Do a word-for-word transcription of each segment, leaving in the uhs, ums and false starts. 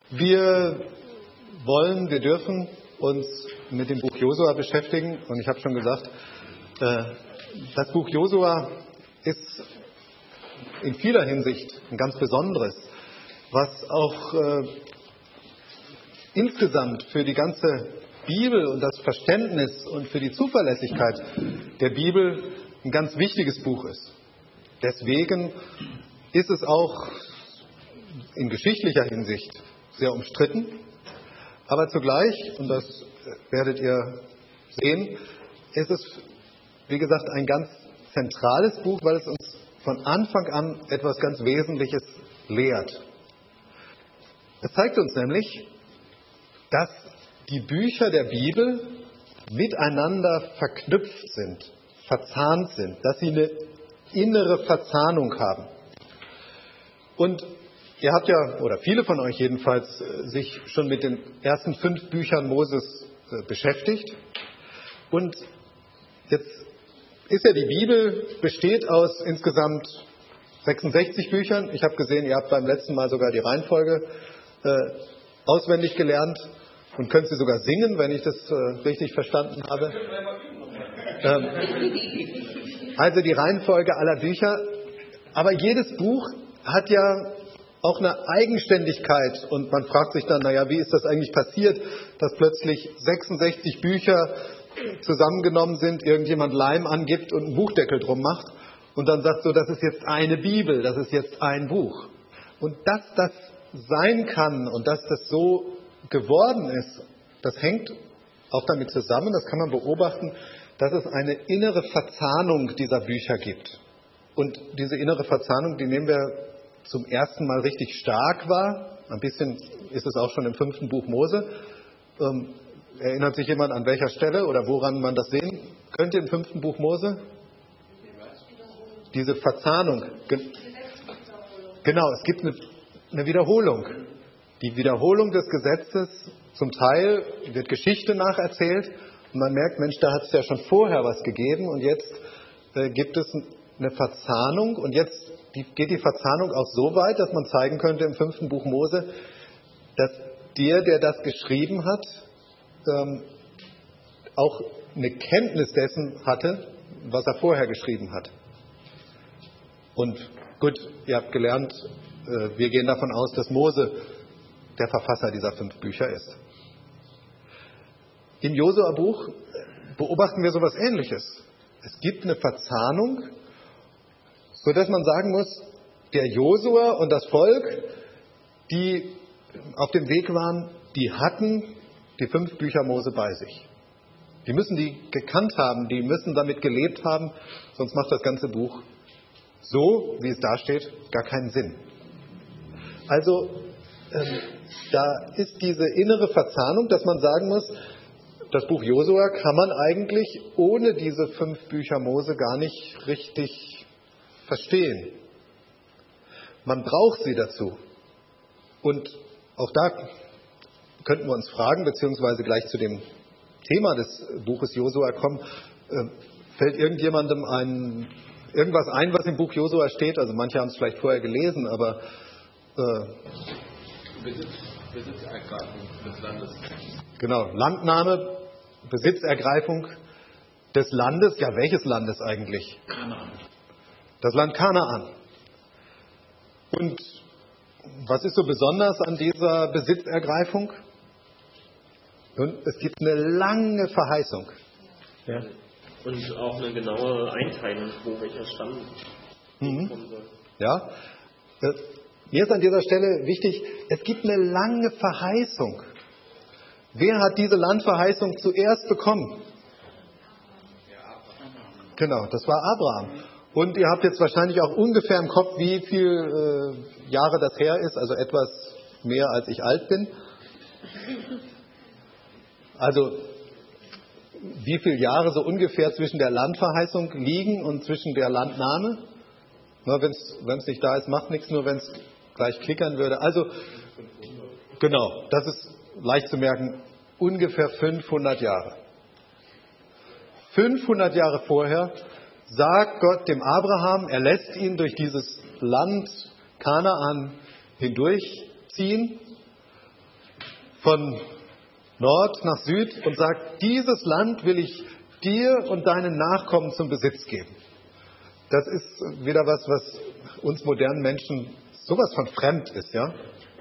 Wir wollen, wir dürfen uns mit dem Buch Josua beschäftigen. Und ich habe schon gesagt, das Buch Josua ist in vieler Hinsicht ein ganz besonderes, was auch äh, insgesamt für die ganze Bibel und das Verständnis und für die Zuverlässigkeit der Bibel ein ganz wichtiges Buch ist. Deswegen ist es auch in geschichtlicher Hinsicht sehr umstritten, aber zugleich, und das werdet ihr sehen, ist es, wie gesagt, ein ganz zentrales Buch, weil es uns von Anfang an etwas ganz Wesentliches lehrt. Es zeigt uns nämlich, dass die Bücher der Bibel miteinander verknüpft sind, verzahnt sind, dass sie eine innere Verzahnung haben. Und ihr habt ja, oder viele von euch jedenfalls, sich schon mit den ersten fünf Büchern Moses beschäftigt. Und jetzt ist ja die Bibel, besteht aus insgesamt sechsundsechzig Büchern. Ich habe gesehen, ihr habt beim letzten Mal sogar die Reihenfolge äh, auswendig gelernt und könnt sie sogar singen, wenn ich das äh, richtig verstanden habe. Ähm, also die Reihenfolge aller Bücher. Aber jedes Buch hat ja auch eine Eigenständigkeit und man fragt sich dann, naja, wie ist das eigentlich passiert, dass plötzlich sechsundsechzig Bücher zusammengenommen sind, irgendjemand Leim angibt und einen Buchdeckel drum macht und dann sagt so, das ist jetzt eine Bibel, das ist jetzt ein Buch. Und dass das sein kann und dass das so geworden ist, das hängt auch damit zusammen, das kann man beobachten, dass es eine innere Verzahnung dieser Bücher gibt. Und diese innere Verzahnung, die nehmen wir zum ersten Mal richtig stark wahr. Ein bisschen ist es auch schon im fünften Buch Mose. Ähm, erinnert sich jemand an welcher Stelle oder woran man das sehen könnte im fünften Buch Mose? Diese Verzahnung. Ge- genau, es gibt eine, eine Wiederholung. Die Wiederholung des Gesetzes, zum Teil wird Geschichte nacherzählt und man merkt, Mensch, da hat es ja schon vorher was gegeben und jetzt äh, gibt es eine Verzahnung und jetzt die, geht die Verzahnung auch so weit, dass man zeigen könnte im fünften Buch Mose, dass der, der das geschrieben hat, ähm, auch eine Kenntnis dessen hatte, was er vorher geschrieben hat. Und gut, ihr habt gelernt, äh, wir gehen davon aus, dass Mose der Verfasser dieser fünf Bücher ist. Im Josua-Buch beobachten wir sowas Ähnliches. Es gibt eine Verzahnung, sodass man sagen muss, der Josua und das Volk, die auf dem Weg waren, die hatten die fünf Bücher Mose bei sich. Die müssen die gekannt haben, die müssen damit gelebt haben, sonst macht das ganze Buch so, wie es da steht, gar keinen Sinn. Also ähm, da ist diese innere Verzahnung, dass man sagen muss, das Buch Josua kann man eigentlich ohne diese fünf Bücher Mose gar nicht richtig verstehen. Man braucht sie dazu. Und auch da könnten wir uns fragen, beziehungsweise gleich zu dem Thema des Buches Josua kommen, äh, fällt irgendjemandem ein, irgendwas ein, was im Buch Josua steht? Also manche haben es vielleicht vorher gelesen, aber äh, Besitz, Besitzergreifung des Landes. Genau, Landnahme, Besitzergreifung des Landes. Ja, welches Landes eigentlich? Kanaan. Das Land Kanaan. Und was ist so besonders an dieser Besitzergreifung? Nun, es gibt eine lange Verheißung. Ja. Und auch eine genaue Einteilung, wo welcher Stamm Mhm. kommen soll. Ja, äh, mir ist an dieser Stelle wichtig, es gibt eine lange Verheißung. Wer hat diese Landverheißung zuerst bekommen? Genau, das war Abraham. Und ihr habt jetzt wahrscheinlich auch ungefähr im Kopf, wie viele äh, Jahre das her ist, also etwas mehr als ich alt bin. Also wie viele Jahre so ungefähr zwischen der Landverheißung liegen und zwischen der Landnahme? Wenn es nicht da ist, macht nichts, nur wenn es gleich klickern würde. Also genau, das ist leicht zu merken, ungefähr fünfhundert Jahre. fünfhundert Jahre vorher sagt Gott dem Abraham, er lässt ihn durch dieses Land Kanaan hindurchziehen von Nord nach Süd und sagt, dieses Land will ich dir und deinen Nachkommen zum Besitz geben. Das ist wieder was, was uns modernen Menschen sowas von fremd ist, ja.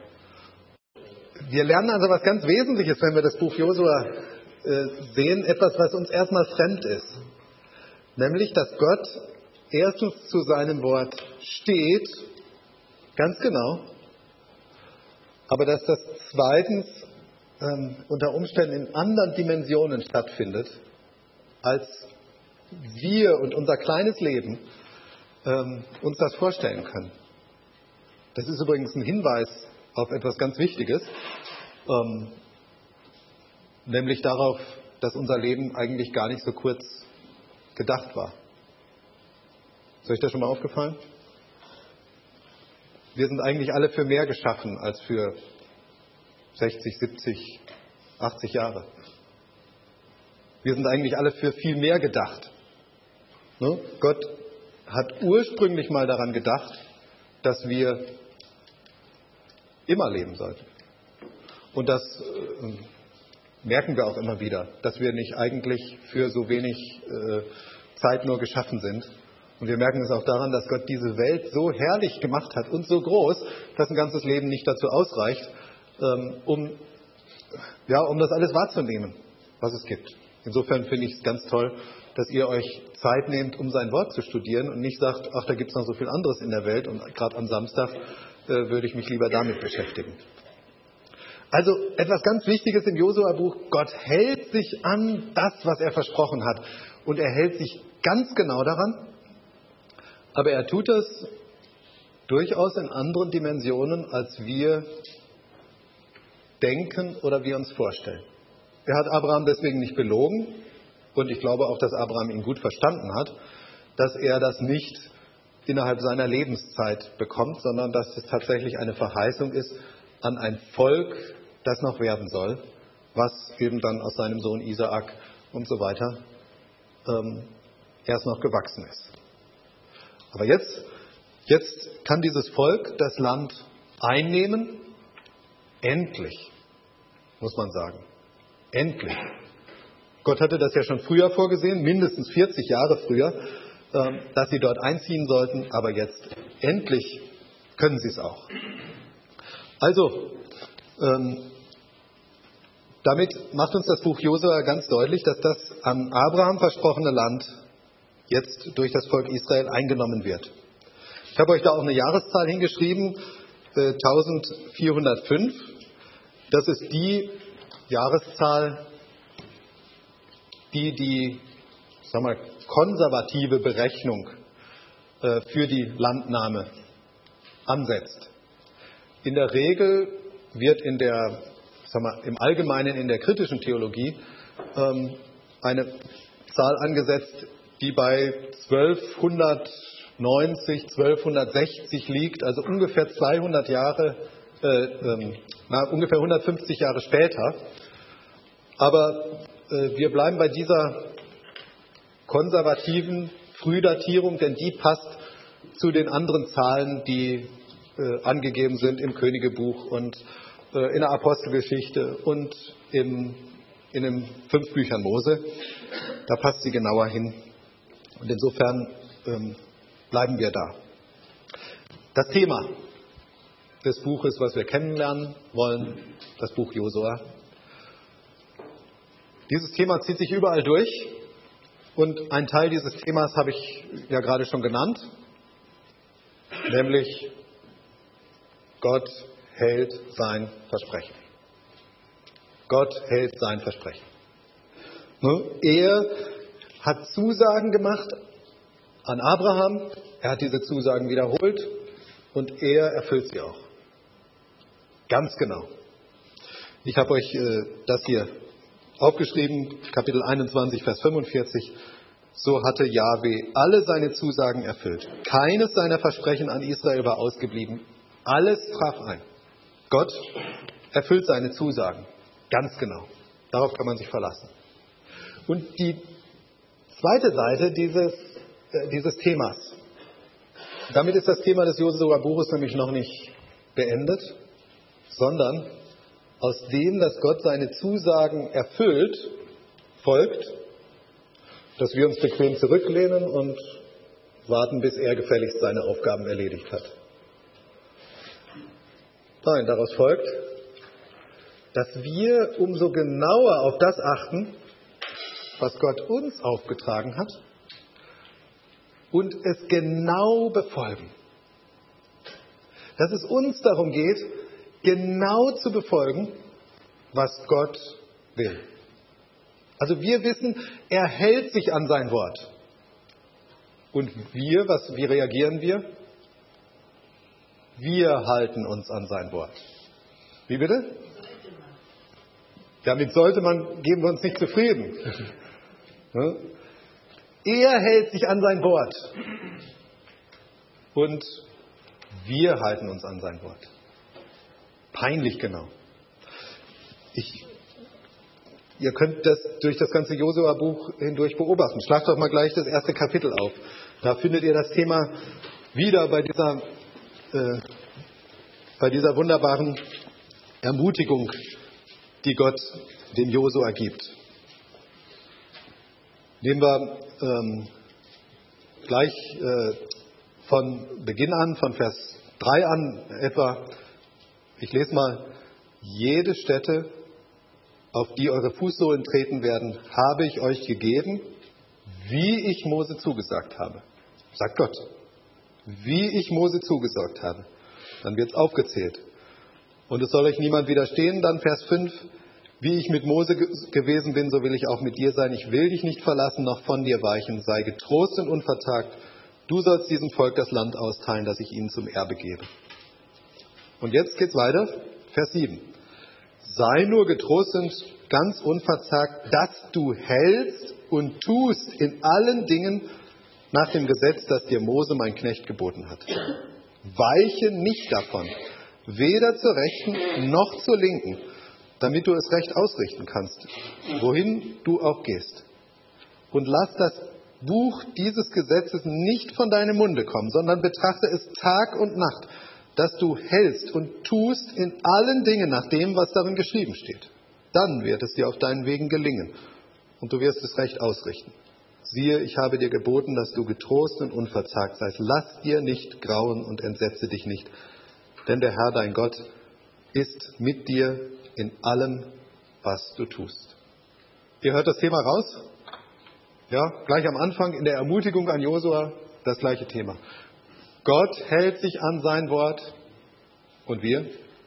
Wir lernen also was ganz Wesentliches, wenn wir das Buch Josua äh, sehen, etwas, was uns erstmal fremd ist. Nämlich, dass Gott erstens zu seinem Wort steht, ganz genau, aber dass das zweitens ähm, unter Umständen in anderen Dimensionen stattfindet, als wir und unser kleines Leben ähm, uns das vorstellen können. Das ist übrigens ein Hinweis auf etwas ganz Wichtiges, ähm, nämlich darauf, dass unser Leben eigentlich gar nicht so kurz gedacht war. Ist euch das schon mal aufgefallen? Wir sind eigentlich alle für mehr geschaffen als für sechzig, siebzig, achtzig Jahre. Wir sind eigentlich alle für viel mehr gedacht. Ne? Gott hat ursprünglich mal daran gedacht, dass wir immer leben sollten. Und das äh, merken wir auch immer wieder, dass wir nicht eigentlich für so wenig äh, Zeit nur geschaffen sind. Und wir merken es auch daran, dass Gott diese Welt so herrlich gemacht hat und so groß, dass ein ganzes Leben nicht dazu ausreicht, ähm, um, ja, um das alles wahrzunehmen, was es gibt. Insofern finde ich es ganz toll, dass ihr euch Zeit nehmt, um sein Wort zu studieren und nicht sagt, ach, da gibt es noch so viel anderes in der Welt und gerade am Samstag äh, würde ich mich lieber damit beschäftigen. Also etwas ganz Wichtiges im Josua-Buch, Gott hält sich an das, was er versprochen hat. Und er hält sich ganz genau daran, aber er tut es durchaus in anderen Dimensionen, als wir denken oder wir uns vorstellen. Er hat Abraham deswegen nicht belogen und ich glaube auch, dass Abraham ihn gut verstanden hat, dass er das nicht innerhalb seiner Lebenszeit bekommt, sondern dass es tatsächlich eine Verheißung ist an ein Volk, das noch werden soll, was eben dann aus seinem Sohn Isaak und so weiter ähm, erst noch gewachsen ist. Aber jetzt, jetzt kann dieses Volk das Land einnehmen, endlich, muss man sagen. Endlich. Gott hatte das ja schon früher vorgesehen, mindestens vierzig Jahre früher, ähm, dass sie dort einziehen sollten, aber jetzt endlich können sie es auch. Also, ähm, damit macht uns das Buch Josua ganz deutlich, dass das an Abraham versprochene Land jetzt durch das Volk Israel eingenommen wird. Ich habe euch da auch eine Jahreszahl hingeschrieben, äh, eintausendvierhundertfünf. Das ist die Jahreszahl, die die, sag mal, konservative Berechnung äh, für die Landnahme ansetzt. In der Regel wird in der, sag mal, im Allgemeinen in der kritischen Theologie ähm, eine Zahl angesetzt, die bei zwölfhundertneunzig, zwölfhundertsechzig liegt, also ungefähr zweihundert Jahre, äh, ähm, na, ungefähr hundertfünfzig Jahre später. Aber äh, wir bleiben bei dieser konservativen Frühdatierung, denn die passt zu den anderen Zahlen, die äh, angegeben sind im Königebuch und äh, in der Apostelgeschichte und im, in den fünf Büchern Mose. Da passt sie genauer hin. Und insofern ähm, bleiben wir da. Das Thema des Buches, was wir kennenlernen wollen, das Buch Josua. Dieses Thema zieht sich überall durch und ein Teil dieses Themas habe ich ja gerade schon genannt, nämlich Gott hält sein Versprechen. Gott hält sein Versprechen. Er hat Zusagen gemacht an Abraham, er hat diese Zusagen wiederholt und er erfüllt sie auch. Ganz genau. Ich habe euch äh, das hier aufgeschrieben, Kapitel einundzwanzig, Vers fünfundvierzig. So hatte Jahwe alle seine Zusagen erfüllt. Keines seiner Versprechen an Israel war ausgeblieben. Alles traf ein. Gott erfüllt seine Zusagen. Ganz genau. Darauf kann man sich verlassen. Und die zweite Seite dieses, äh, dieses Themas. Damit ist das Thema des Josua-Buches nämlich noch nicht beendet, sondern aus dem, dass Gott seine Zusagen erfüllt, folgt, dass wir uns bequem zurücklehnen und warten, bis er gefälligst seine Aufgaben erledigt hat. Nein, daraus folgt, dass wir umso genauer auf das achten, was Gott uns aufgetragen hat, und es genau befolgen. Dass es uns darum geht, genau zu befolgen, was Gott will. Also wir wissen, er hält sich an sein Wort. Und wir, was, wie reagieren wir? Wir halten uns an sein Wort. Wie bitte? Damit sollte man, geben wir uns nicht zufrieden. Er hält sich an sein Wort. Und wir halten uns an sein Wort. Peinlich genau. Ich, ihr könnt das durch das ganze Josua-Buch hindurch beobachten. Schlagt doch mal gleich das erste Kapitel auf. Da findet ihr das Thema wieder bei dieser, äh, bei dieser wunderbaren Ermutigung, die Gott dem Josua gibt. Nehmen wir ähm, gleich äh, von Beginn an, von Vers drei an etwa. Ich lese mal: Jede Stätte, auf die eure Fußsohlen treten werden, habe ich euch gegeben, wie ich Mose zugesagt habe. Sagt Gott. Wie ich Mose zugesagt habe. Dann wird es aufgezählt. Und es soll euch niemand widerstehen. Dann Vers fünf. Wie ich mit Mose ge- gewesen bin, so will ich auch mit dir sein. Ich will dich nicht verlassen, noch von dir weichen. Sei getrost und unvertagt. Du sollst diesem Volk das Land austeilen, das ich ihnen zum Erbe gebe. Und jetzt geht's weiter. Vers sieben. Sei nur getrost und ganz unverzagt, dass du hältst und tust in allen Dingen nach dem Gesetz, das dir Mose, mein Knecht, geboten hat. Weiche nicht davon, weder zur Rechten noch zur Linken, damit du es recht ausrichten kannst, wohin du auch gehst. Und lass das Buch dieses Gesetzes nicht von deinem Munde kommen, sondern betrachte es Tag und Nacht, dass du hältst und tust in allen Dingen nach dem, was darin geschrieben steht. Dann wird es dir auf deinen Wegen gelingen und du wirst es recht ausrichten. Siehe, ich habe dir geboten, dass du getrost und unverzagt seist. Lass dir nicht grauen und entsetze dich nicht, denn der Herr, dein Gott, ist mit dir in allem, was du tust. Ihr hört das Thema raus? Ja, gleich am Anfang in der Ermutigung an Josua das gleiche Thema. Gott hält sich an sein Wort und wir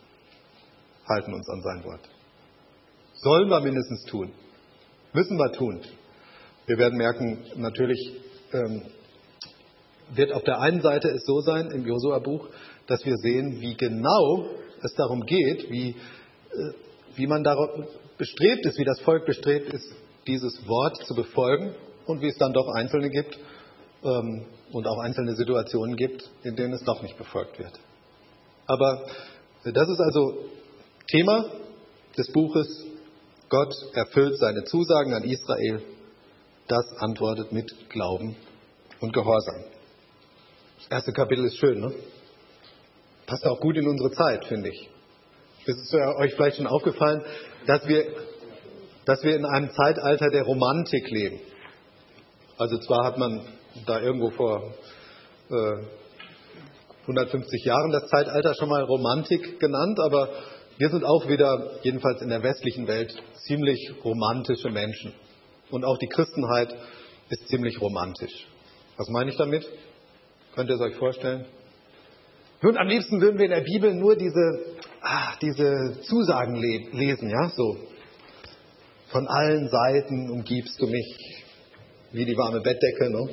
halten uns an sein Wort. Sollen wir mindestens tun. Müssen wir tun. Wir werden merken, natürlich ähm, wird auf der einen Seite es so sein im Josua-Buch, dass wir sehen, wie genau es darum geht, wie, äh, wie man darauf bestrebt ist, wie das Volk bestrebt ist, dieses Wort zu befolgen und wie es dann doch Einzelne gibt ähm, und auch einzelne Situationen gibt, in denen es doch nicht befolgt wird. Aber das ist also Thema des Buches. Gott erfüllt seine Zusagen an Israel. Das antwortet mit Glauben und Gehorsam. Das erste Kapitel ist schön, ne? Passt auch gut in unsere Zeit, finde ich. Es ist euch vielleicht schon aufgefallen, dass wir, dass wir in einem Zeitalter der Romantik leben. Also zwar hat man da irgendwo vor äh, hundertfünfzig Jahren das Zeitalter schon mal Romantik genannt, aber wir sind auch wieder, jedenfalls in der westlichen Welt, ziemlich romantische Menschen. Und auch die Christenheit ist ziemlich romantisch. Was meine ich damit? Könnt ihr es euch vorstellen? Nun, am liebsten würden wir in der Bibel nur diese, ah, diese Zusagen le- lesen, ja, so. Von allen Seiten umgibst du mich, wie die warme Bettdecke, ne?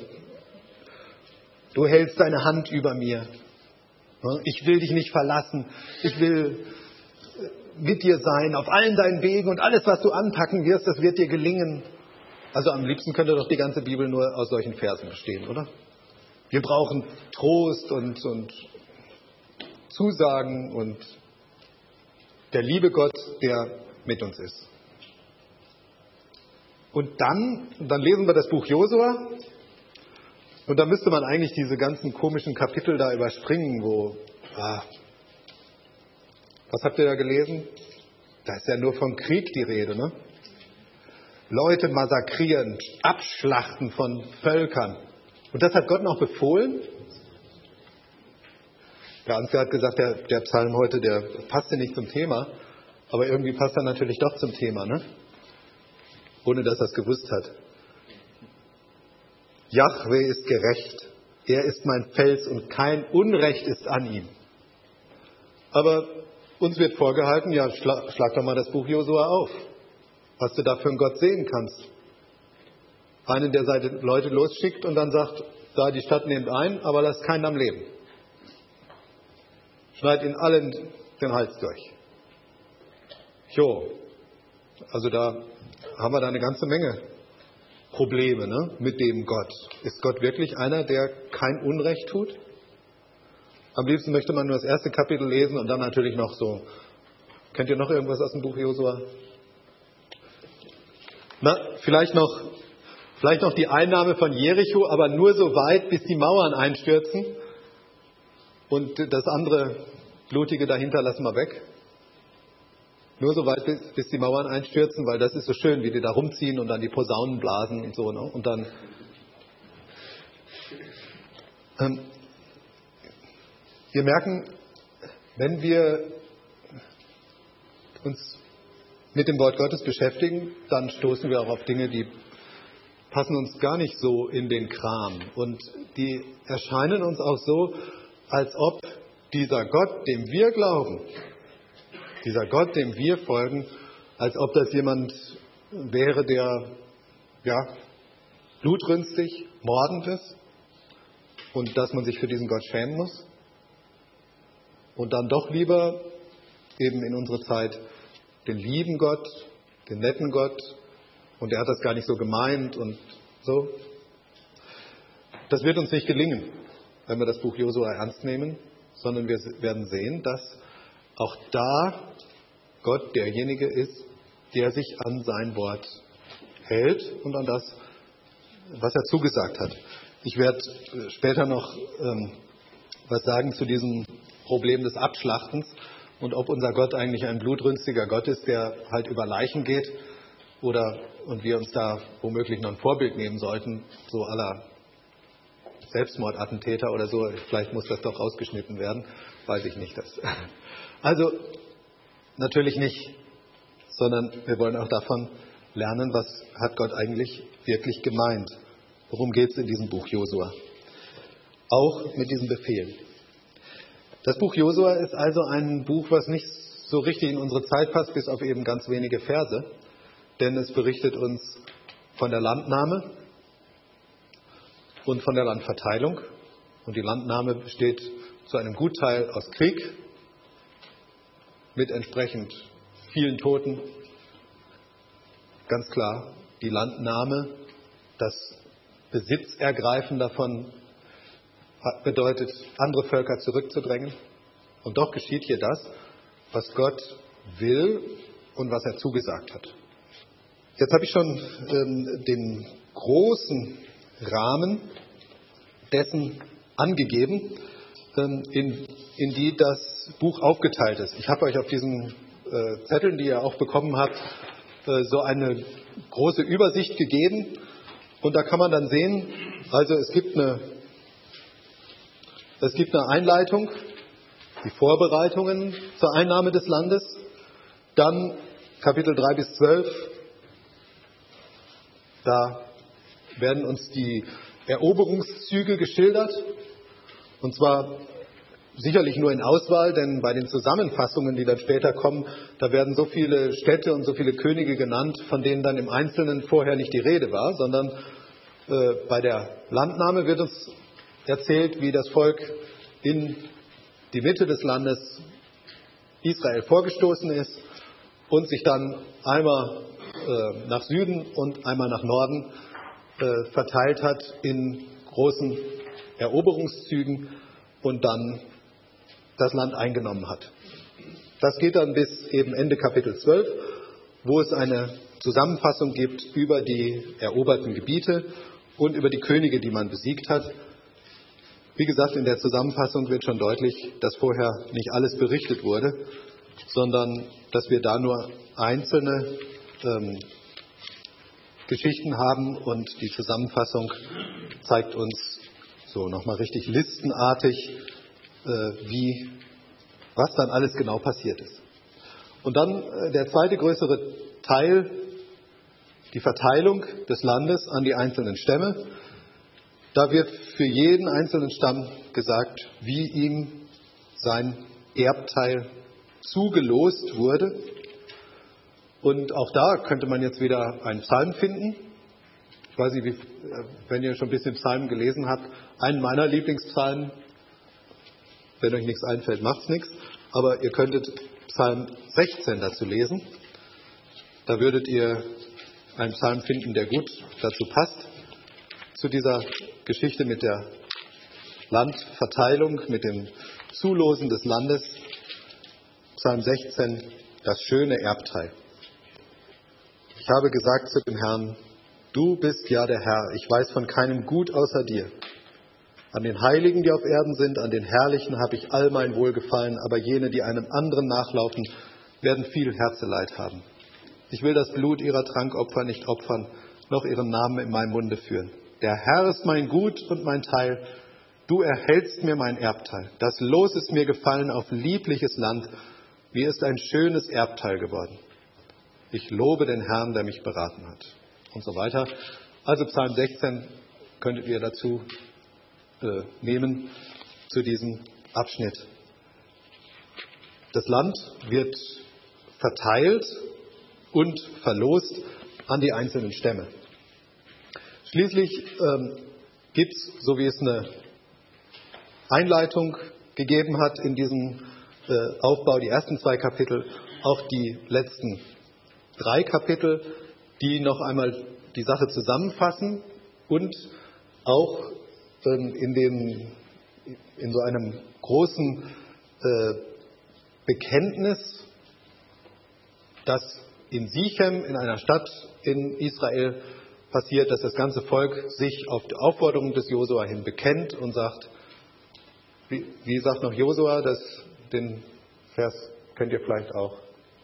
Du hältst deine Hand über mir. Ne? Ich will dich nicht verlassen. Ich will mit dir sein, auf allen deinen Wegen, und alles, was du anpacken wirst, das wird dir gelingen. Also am liebsten könnte doch die ganze Bibel nur aus solchen Versen bestehen, oder? Wir brauchen Trost und, und Zusagen und der liebe Gott, der mit uns ist. Und dann, dann lesen wir das Buch Josua und da müsste man eigentlich diese ganzen komischen Kapitel da überspringen, wo, ah, was habt ihr da gelesen? da ist ja nur vom Krieg die Rede, ne? Leute massakrieren, abschlachten von Völkern. Und das hat Gott noch befohlen? Der Ansgar hat gesagt, der, der Psalm heute, der passte nicht zum Thema. Aber irgendwie passt er natürlich doch zum Thema, ne? Ohne dass er es gewusst hat. Jahwe ist gerecht. Er ist mein Fels und kein Unrecht ist an ihm. Aber uns wird vorgehalten, ja, schlag, schlag doch mal das Buch Josua auf, was du da für einen Gott sehen kannst. Einen, der seine Leute losschickt und dann sagt, da die Stadt nehmt ein, aber lasst keinen am Leben. Schneid ihnen allen den Hals durch. Jo, also da haben wir da eine ganze Menge Probleme, ne, mit dem Gott. Ist Gott wirklich einer, der kein Unrecht tut? Am liebsten möchte man nur das erste Kapitel lesen und dann natürlich noch so. Kennt ihr noch irgendwas aus dem Buch Josua? Na, vielleicht noch, vielleicht noch die Einnahme von Jericho, aber nur so weit, bis die Mauern einstürzen. Und das andere Blutige dahinter lassen wir weg. Nur so weit, bis, bis die Mauern einstürzen, weil das ist so schön, wie die da rumziehen und dann die Posaunen blasen und so. Ne? Und dann ähm, wir merken, wenn wir uns mit dem Wort Gottes beschäftigen, dann stoßen wir auch auf Dinge, die passen uns gar nicht so in den Kram. Und die erscheinen uns auch so, als ob dieser Gott, dem wir glauben, dieser Gott, dem wir folgen, als ob das jemand wäre, der ja, blutrünstig, mordend ist und dass man sich für diesen Gott schämen muss. Und dann doch lieber eben in unserer Zeit den lieben Gott, den netten Gott, und er hat das gar nicht so gemeint und so. Das wird uns nicht gelingen, wenn wir das Buch Josua ernst nehmen, sondern wir werden sehen, dass auch da Gott derjenige ist, der sich an sein Wort hält und an das, was er zugesagt hat. Ich werde später noch ähm, was sagen zu diesem Problem des Abschlachtens und ob unser Gott eigentlich ein blutrünstiger Gott ist, der halt über Leichen geht, oder und wir uns da womöglich noch ein Vorbild nehmen sollten, so à la Selbstmordattentäter oder so. Vielleicht muss das doch rausgeschnitten werden, weiß ich nicht. Das. Also natürlich nicht, sondern wir wollen auch davon lernen, was hat Gott eigentlich wirklich gemeint. Worum geht es in diesem Buch Josua? Auch mit diesem Befehl. Das Buch Josua ist also ein Buch, was nicht so richtig in unsere Zeit passt, bis auf eben ganz wenige Verse. Denn es berichtet uns von der Landnahme und von der Landverteilung. Und die Landnahme besteht zu einem Gutteil aus Krieg mit entsprechend vielen Toten. Ganz klar, die Landnahme, das Besitzergreifen davon bedeutet, andere Völker zurückzudrängen. Und doch geschieht hier das, was Gott will und was er zugesagt hat. Jetzt habe ich schon ähm, den großen Rahmen dessen angegeben, ähm, in, in die das Buch aufgeteilt ist. Ich habe euch auf diesen äh, Zetteln, die ihr auch bekommen habt, äh, so eine große Übersicht gegeben. Und da kann man dann sehen, also es gibt eine, es gibt eine Einleitung, die Vorbereitungen zur Einnahme des Landes, dann Kapitel drei bis zwölf, da werden uns die Eroberungszüge geschildert, und zwar sicherlich nur in Auswahl, denn bei den Zusammenfassungen, die dann später kommen, da werden so viele Städte und so viele Könige genannt, von denen dann im Einzelnen vorher nicht die Rede war, sondern äh, bei der Landnahme wird uns erzählt, wie das Volk in die Mitte des Landes Israel vorgestoßen ist und sich dann einmal äh, nach Süden und einmal nach Norden äh, verteilt hat in großen Eroberungszügen und dann das Land eingenommen hat. Das geht dann bis eben Ende Kapitel zwölf, wo es eine Zusammenfassung gibt über die eroberten Gebiete und über die Könige, die man besiegt hat. Wie gesagt, in der Zusammenfassung wird schon deutlich, dass vorher nicht alles berichtet wurde, sondern dass wir da nur einzelne ähm, Geschichten haben und die Zusammenfassung zeigt uns so nochmal richtig listenartig, äh, wie, was dann alles genau passiert ist. Und dann äh, der zweite größere Teil, die Verteilung des Landes an die einzelnen Stämme. Da wird für jeden einzelnen Stamm gesagt, wie ihm sein Erbteil zugelost wurde. Und auch da könnte man jetzt wieder einen Psalm finden. Ich weiß nicht, wie, wenn ihr schon ein bisschen Psalmen gelesen habt, einen meiner Lieblingspsalmen. Wenn euch nichts einfällt, macht's nichts. Aber ihr könntet Psalm sechzehn dazu lesen. Da würdet ihr einen Psalm finden, der gut dazu passt, zu dieser Geschichte mit der Landverteilung, mit dem Zulosen des Landes. Psalm sechzehn, das schöne Erbteil. Ich habe gesagt zu dem Herrn, du bist ja der Herr, ich weiß von keinem Gut außer dir. An den Heiligen, die auf Erden sind, an den Herrlichen habe ich all mein Wohlgefallen, aber jene, die einem anderen nachlaufen, werden viel Herzeleid haben. Ich will das Blut ihrer Trankopfer nicht opfern, noch ihren Namen in meinem Munde führen. Der Herr ist mein Gut und mein Teil, du erhältst mir mein Erbteil. Das Los ist mir gefallen auf liebliches Land, mir ist ein schönes Erbteil geworden. Ich lobe den Herrn, der mich beraten hat. Und so weiter. Also Psalm sechzehn könntet ihr dazu äh, nehmen, zu diesem Abschnitt. Das Land wird verteilt und verlost an die einzelnen Stämme. Schließlich ähm, gibt es, so wie es eine Einleitung gegeben hat in diesem äh, Aufbau, die ersten zwei Kapitel, auch die letzten drei Kapitel, die noch einmal die Sache zusammenfassen und auch ähm, in, dem, in so einem großen äh, Bekenntnis, das in Sichem, in einer Stadt in Israel, passiert, dass das ganze Volk sich auf die Aufforderung des Josua hin bekennt und sagt, wie, wie sagt noch Josua, das, den Vers kennt ihr vielleicht auch.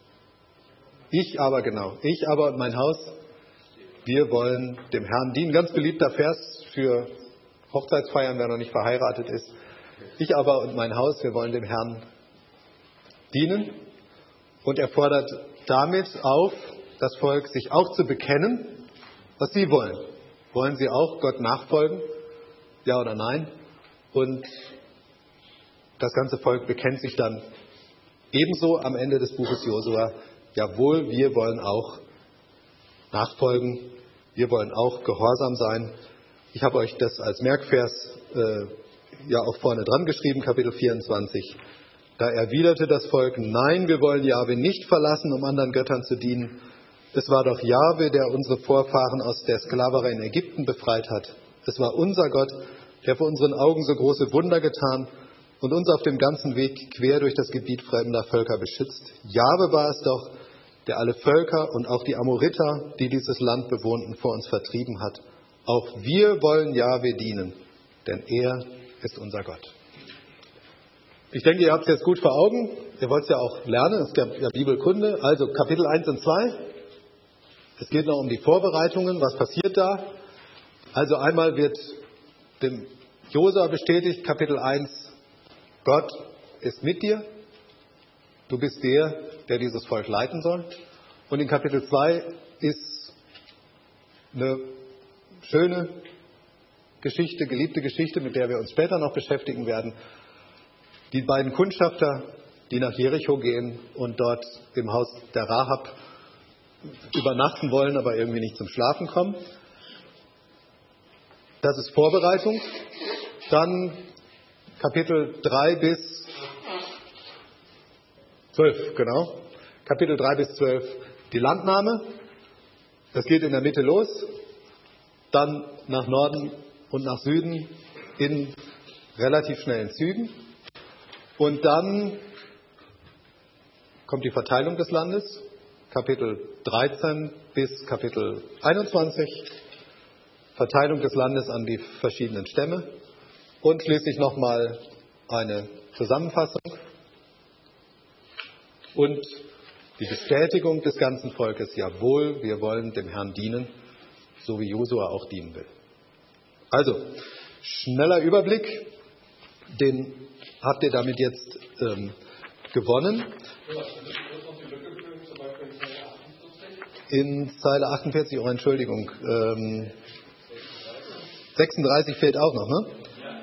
Ich aber, genau, ich aber und mein Haus, wir wollen dem Herrn dienen. Ganz beliebter Vers für Hochzeitsfeiern, wer noch nicht verheiratet ist. Ich aber und mein Haus, wir wollen dem Herrn dienen. Und er fordert damit auf, das Volk sich auch zu bekennen, was sie wollen. Wollen sie auch Gott nachfolgen? Ja oder nein? Und das ganze Volk bekennt sich dann ebenso am Ende des Buches Josua. Jawohl, wir wollen auch nachfolgen. Wir wollen auch gehorsam sein. Ich habe euch das als Merkvers äh, ja auch vorne dran geschrieben, Kapitel vierundzwanzig. Da erwiderte das Volk, nein, wir wollen Jahwe nicht verlassen, um anderen Göttern zu dienen. Es war doch Jahwe, der unsere Vorfahren aus der Sklaverei in Ägypten befreit hat. Es war unser Gott, der vor unseren Augen so große Wunder getan und uns auf dem ganzen Weg quer durch das Gebiet fremder Völker beschützt. Jahwe war es doch, der alle Völker und auch die Amoriter, die dieses Land bewohnten, vor uns vertrieben hat. Auch wir wollen Jahwe dienen, denn er ist unser Gott. Ich denke, ihr habt es jetzt gut vor Augen. Ihr wollt es ja auch lernen, es ist ja Bibelkunde. Also Kapitel eins und zwei. Es geht noch um die Vorbereitungen. Was passiert da? Also einmal wird dem Josua bestätigt, Kapitel eins, Gott ist mit dir. Du bist der, der dieses Volk leiten soll. Und in Kapitel zwei ist eine schöne Geschichte, geliebte Geschichte, mit der wir uns später noch beschäftigen werden. Die beiden Kundschafter, die nach Jericho gehen und dort im Haus der Rahab übernachten wollen, aber irgendwie nicht zum Schlafen kommen. Das ist Vorbereitung. Dann Kapitel drei bis zwölf, genau. Kapitel drei bis zwölf, die Landnahme. Das geht in der Mitte los. Dann nach Norden und nach Süden in relativ schnellen Zügen. Und dann kommt die Verteilung des Landes, Kapitel dreizehn bis Kapitel einundzwanzig, Verteilung des Landes an die verschiedenen Stämme und schließlich nochmal eine Zusammenfassung. und die Bestätigung des ganzen Volkes, jawohl, wir wollen dem Herrn dienen, so wie Josua auch dienen will. Also, schneller Überblick, den habt ihr damit jetzt ähm, gewonnen. In Zeile achtundvierzig, oh Entschuldigung, ähm, sechsunddreißig fehlt auch noch, ne?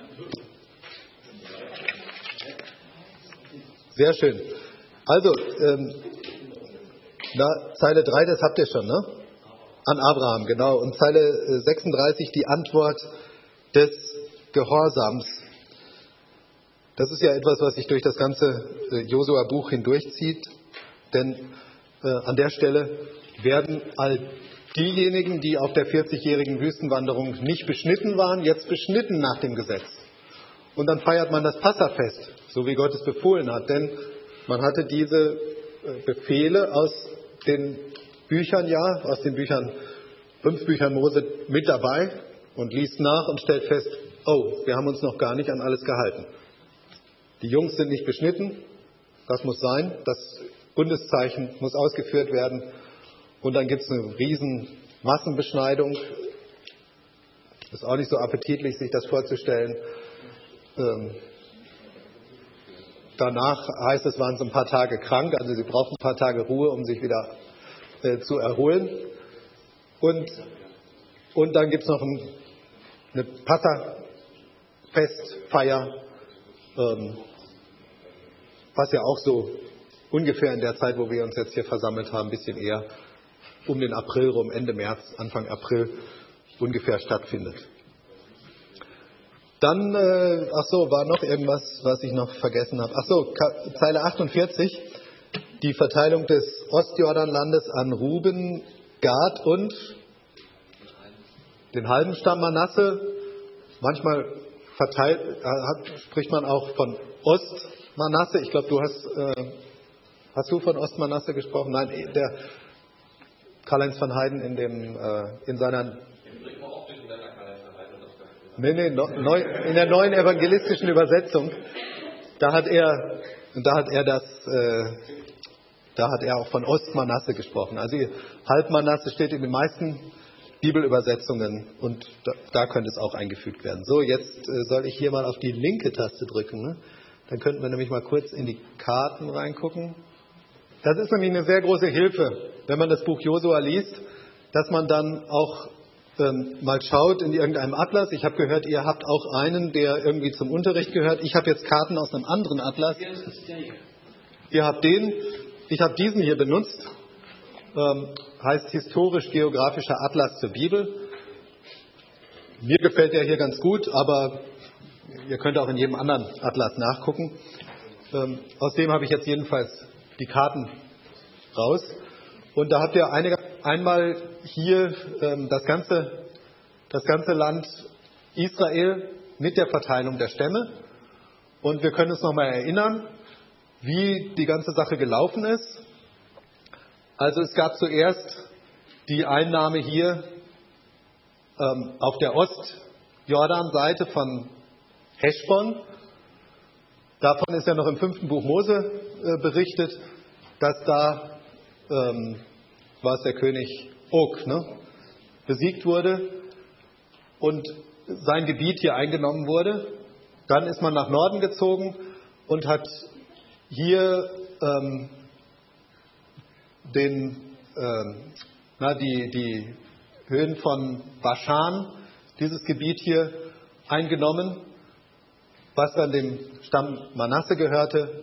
Sehr schön. Also, ähm, na, Zeile drei, das habt ihr schon, ne? An Abraham, genau. Und Zeile sechsunddreißig, die Antwort des Gehorsams. Das ist ja etwas, was sich durch das ganze äh, Josua-Buch hindurchzieht. Denn äh, an der Stelle werden all diejenigen, die auf der vierzigjährigen Wüstenwanderung nicht beschnitten waren, jetzt beschnitten nach dem Gesetz. Und dann feiert man das Passafest, so wie Gott es befohlen hat. Denn man hatte diese äh, Befehle aus den Büchern, ja, aus den Büchern, fünf Büchern Mose mit dabei und liest nach und stellt fest, oh, wir haben uns noch gar nicht an alles gehalten. Die Jungs sind nicht beschnitten, das muss sein, das Bundeszeichen muss ausgeführt werden und dann gibt es eine riesen Massenbeschneidung. Ist auch nicht so appetitlich, sich das vorzustellen. Ähm, danach heißt es, waren sie ein paar Tage krank, also sie brauchten ein paar Tage Ruhe, um sich wieder äh, zu erholen. Und, und dann gibt es noch ein, eine Passafestfeier, ähm, was ja auch so ungefähr in der Zeit, wo wir uns jetzt hier versammelt haben, ein bisschen eher um den April rum, Ende März, Anfang April ungefähr stattfindet. Dann, äh, ach so, war noch irgendwas, was ich noch vergessen habe. Ach so, Ka- Zeile achtundvierzig, die Verteilung des Ostjordanlandes an Ruben, Gad und den halben Stamm Manasse. Manchmal verteilt, äh, hat, spricht man auch von Ostmanasse. Ich glaube, du hast, äh, hast du von Ostmanasse gesprochen? Nein, der Karl-Heinz van Heiden in dem, äh, in seiner Nee, nee, neu, in der neuen evangelistischen Übersetzung, da hat er, da hat er das, äh, da hat er auch von Ostmanasse gesprochen. Also Halbmanasse steht in den meisten Bibelübersetzungen und da, da könnte es auch eingefügt werden. So, jetzt äh, soll ich hier mal auf die linke Taste drücken. Ne? Dann könnten wir nämlich mal kurz in die Karten reingucken. Das ist nämlich eine sehr große Hilfe, wenn man das Buch Josua liest, dass man dann auch mal schaut in irgendeinem Atlas. Ich habe gehört, ihr habt auch einen, der irgendwie zum Unterricht gehört. Ich habe jetzt Karten aus einem anderen Atlas. Ihr habt den. Ich habe diesen hier benutzt. Ähm, heißt historisch-geografischer Atlas zur Bibel. Mir gefällt der hier ganz gut, aber ihr könnt auch in jedem anderen Atlas nachgucken. Ähm, aus dem habe ich jetzt jedenfalls die Karten raus. Und da habt ihr einige, einmal hier ähm, das, ganze, das ganze Land Israel mit der Verteilung der Stämme. Und wir können uns nochmal erinnern, wie die ganze Sache gelaufen ist. Also es gab zuerst die Einnahme hier ähm, auf der Ostjordan-Seite von Heschbon. Davon ist ja noch im fünften Buch Mose äh, berichtet, dass da ähm, war es der König Og, ne, besiegt wurde und sein Gebiet hier eingenommen wurde. Dann ist man nach Norden gezogen und hat hier ähm, den, ähm, na, die, die Höhen von Baschan, dieses Gebiet hier eingenommen, was dann dem Stamm Manasse gehörte.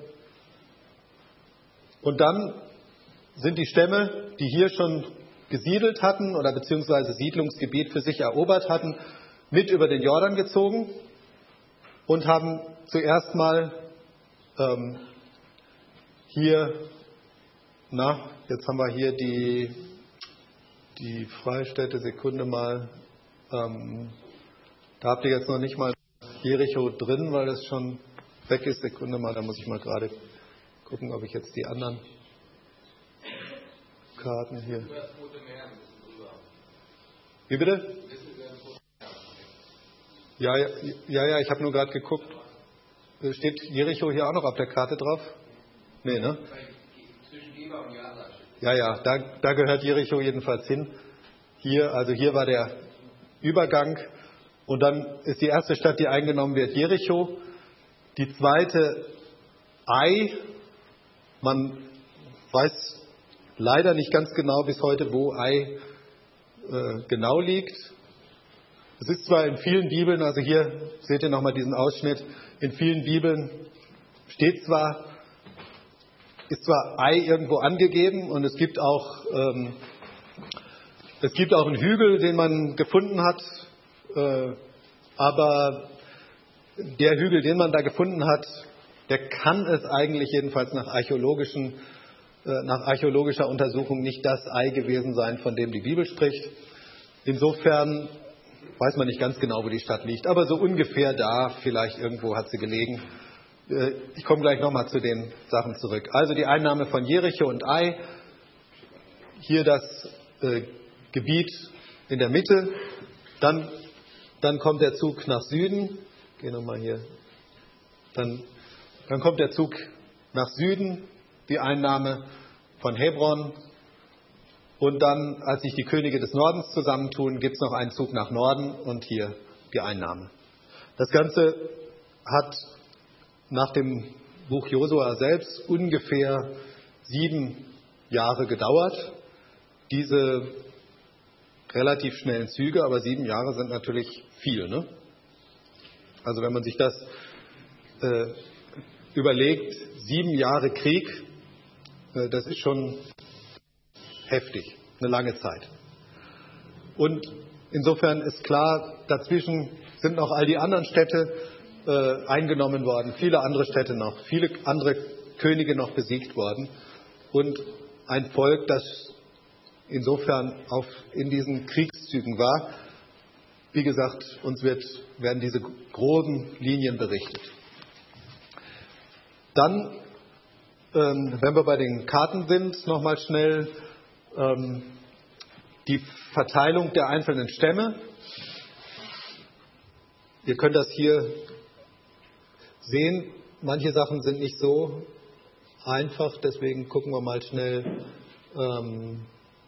Und dann sind die Stämme, die hier schon gesiedelt hatten oder beziehungsweise Siedlungsgebiet für sich erobert hatten, mit über den Jordan gezogen und haben zuerst mal ähm, hier, na, jetzt haben wir hier die, die Freistädte, Sekunde mal, ähm, da habt ihr jetzt noch nicht mal Jericho drin, weil das schon weg ist. Sekunde mal, da muss ich mal gerade gucken, ob ich jetzt die anderen Karten hier. Wie bitte? Ja, ja, ja, ja ich habe nur gerade geguckt. Steht Jericho hier auch noch auf der Karte drauf? Nee, ne? Ja, ja, da, da gehört Jericho jedenfalls hin. Hier, also hier war der Übergang. Und dann ist die erste Stadt, die eingenommen wird, Jericho. Die zweite, Ai. Man weiß leider nicht ganz genau bis heute, wo Ai äh, genau liegt. Es ist zwar in vielen Bibeln, also hier seht ihr nochmal diesen Ausschnitt, in vielen Bibeln steht zwar, ist zwar Ai irgendwo angegeben und es gibt auch, ähm, es gibt auch einen Hügel, den man gefunden hat, äh, aber der Hügel, den man da gefunden hat, der kann es eigentlich jedenfalls nach archäologischen, äh, nach archäologischer Untersuchung nicht das Ai gewesen sein, von dem die Bibel spricht. Insofern weiß man nicht ganz genau, wo die Stadt liegt, aber so ungefähr da, vielleicht irgendwo hat sie gelegen. Äh, ich komme gleich nochmal zu den Sachen zurück. Also die Einnahme von Jericho und Ai, hier das äh, Gebiet in der Mitte, dann, dann kommt der Zug nach Süden, gehen wir mal hier, dann, dann kommt der Zug nach Süden, die Einnahme von Hebron und dann, als sich die Könige des Nordens zusammentun, gibt es noch einen Zug nach Norden und hier die Einnahme. Das Ganze hat nach dem Buch Josua selbst ungefähr sieben Jahre gedauert. Diese relativ schnellen Züge, aber sieben Jahre sind natürlich viel, ne? Also wenn man sich das äh, überlegt, sieben Jahre Krieg, äh, das ist schon heftig, eine lange Zeit. Und insofern ist klar, dazwischen sind noch all die anderen Städte äh, eingenommen worden, viele andere Städte noch, viele andere Könige noch besiegt worden und ein Volk, das insofern auf, in diesen Kriegszügen war. Wie gesagt, uns wird, werden diese groben Linien berichtet. Dann, ähm, wenn wir bei den Karten sind, nochmal schnell ähm, die Verteilung der einzelnen Stämme. Ihr könnt das hier sehen. Manche Sachen sind nicht so einfach, deswegen gucken wir mal schnell ähm,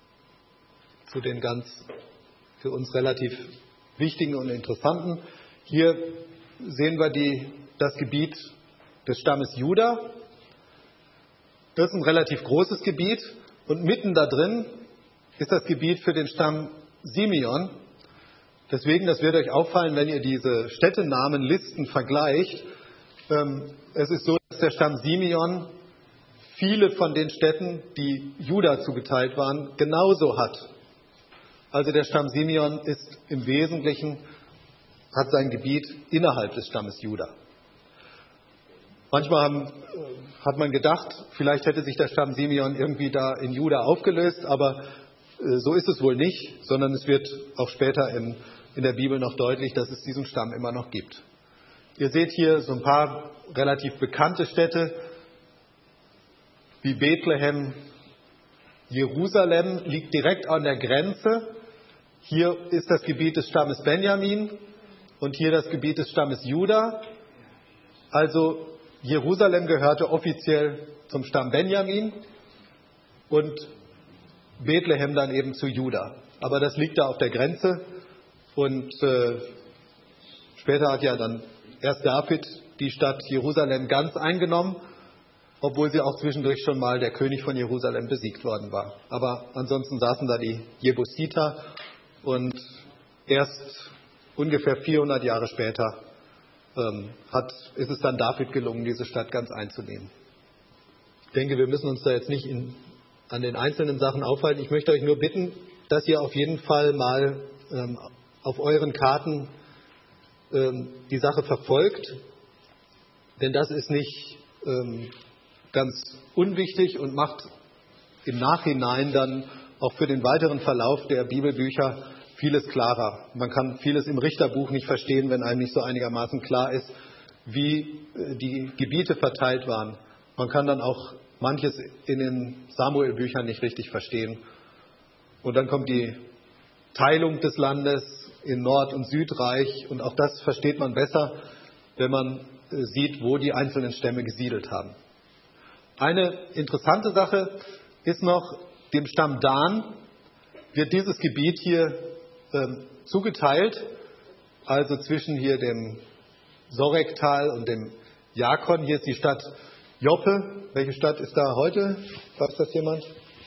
zu den ganz für uns relativ wichtigen und interessanten. Hier sehen wir die, das Gebiet des Stammes Juda. Das ist ein relativ großes Gebiet und mitten da drin ist das Gebiet für den Stamm Simeon. Deswegen, das wird euch auffallen, wenn ihr diese Städtenamenlisten vergleicht. Ähm, es ist so, dass der Stamm Simeon viele von den Städten, die Juda zugeteilt waren, genauso hat. Also der Stamm Simeon ist im Wesentlichen, hat sein Gebiet innerhalb des Stammes Juda. Manchmal haben, hat man gedacht, vielleicht hätte sich der Stamm Simeon irgendwie da in Juda aufgelöst, aber äh, so ist es wohl nicht, sondern es wird auch später in, in der Bibel noch deutlich, dass es diesen Stamm immer noch gibt. Ihr seht hier so ein paar relativ bekannte Städte wie Bethlehem. Jerusalem liegt direkt an der Grenze. Hier ist das Gebiet des Stammes Benjamin und hier das Gebiet des Stammes Juda. Also Jerusalem gehörte offiziell zum Stamm Benjamin und Bethlehem dann eben zu Juda. Aber das liegt da auf der Grenze und äh, später hat ja dann erst David die Stadt Jerusalem ganz eingenommen, obwohl sie auch zwischendurch schon mal der König von Jerusalem besiegt worden war. Aber ansonsten saßen da die Jebusiter und erst ungefähr vierhundert Jahre später ähm, hat, ist es dann David gelungen, diese Stadt ganz einzunehmen. Ich denke, wir müssen uns da jetzt nicht in, an den einzelnen Sachen aufhalten. Ich möchte euch nur bitten, dass ihr auf jeden Fall mal ähm, auf euren Karten ähm, die Sache verfolgt, denn das ist nicht ähm, ganz unwichtig und macht im Nachhinein dann auch für den weiteren Verlauf der Bibelbücher vieles klarer. Man kann vieles im Richterbuch nicht verstehen, wenn einem nicht so einigermaßen klar ist, wie die Gebiete verteilt waren. Man kann dann auch manches in den Samuel-Büchern nicht richtig verstehen. Und dann kommt die Teilung des Landes in Nord- und Südreich und auch das versteht man besser, wenn man sieht, wo die einzelnen Stämme gesiedelt haben. Eine interessante Sache ist noch, dem Stamm Dan wird dieses Gebiet hier ähm, zugeteilt, also zwischen hier dem Sorektal und dem Jakon. Hier ist die Stadt Joppe. Welche Stadt ist da heute? Weiß das jemand?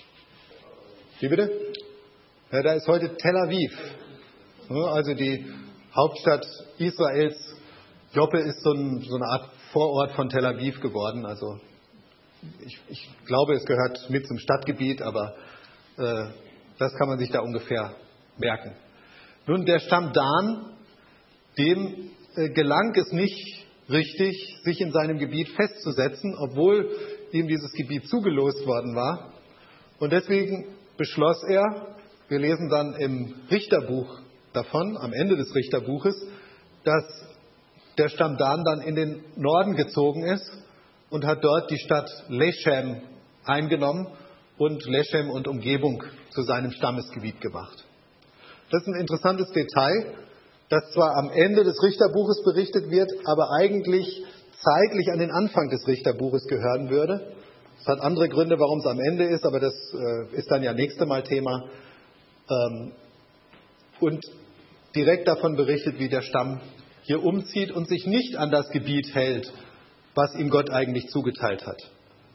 Wie bitte? Ja, da ist heute Tel Aviv. Ja, also die Hauptstadt Israels. Joppe ist so, ein, so eine Art Vorort von Tel Aviv geworden. Also ich, ich glaube, es gehört mit zum Stadtgebiet, aber äh, das kann man sich da ungefähr merken. Nun, der Stamm Dan, dem äh, gelang es nicht richtig, sich in seinem Gebiet festzusetzen, obwohl ihm dieses Gebiet zugelost worden war. Und deswegen beschloss er, wir lesen dann im Richterbuch davon, am Ende des Richterbuches, dass der Stamm Dan dann in den Norden gezogen ist und hat dort die Stadt Lechem eingenommen und Lechem und Umgebung zu seinem Stammesgebiet gemacht. Das ist ein interessantes Detail, das zwar am Ende des Richterbuches berichtet wird, aber eigentlich zeitlich an den Anfang des Richterbuches gehören würde. Es hat andere Gründe, warum es am Ende ist, aber das äh, ist dann ja nächstes Mal Thema. Ähm, und direkt davon berichtet, wie der Stamm hier umzieht und sich nicht an das Gebiet hält, was ihm Gott eigentlich zugeteilt hat.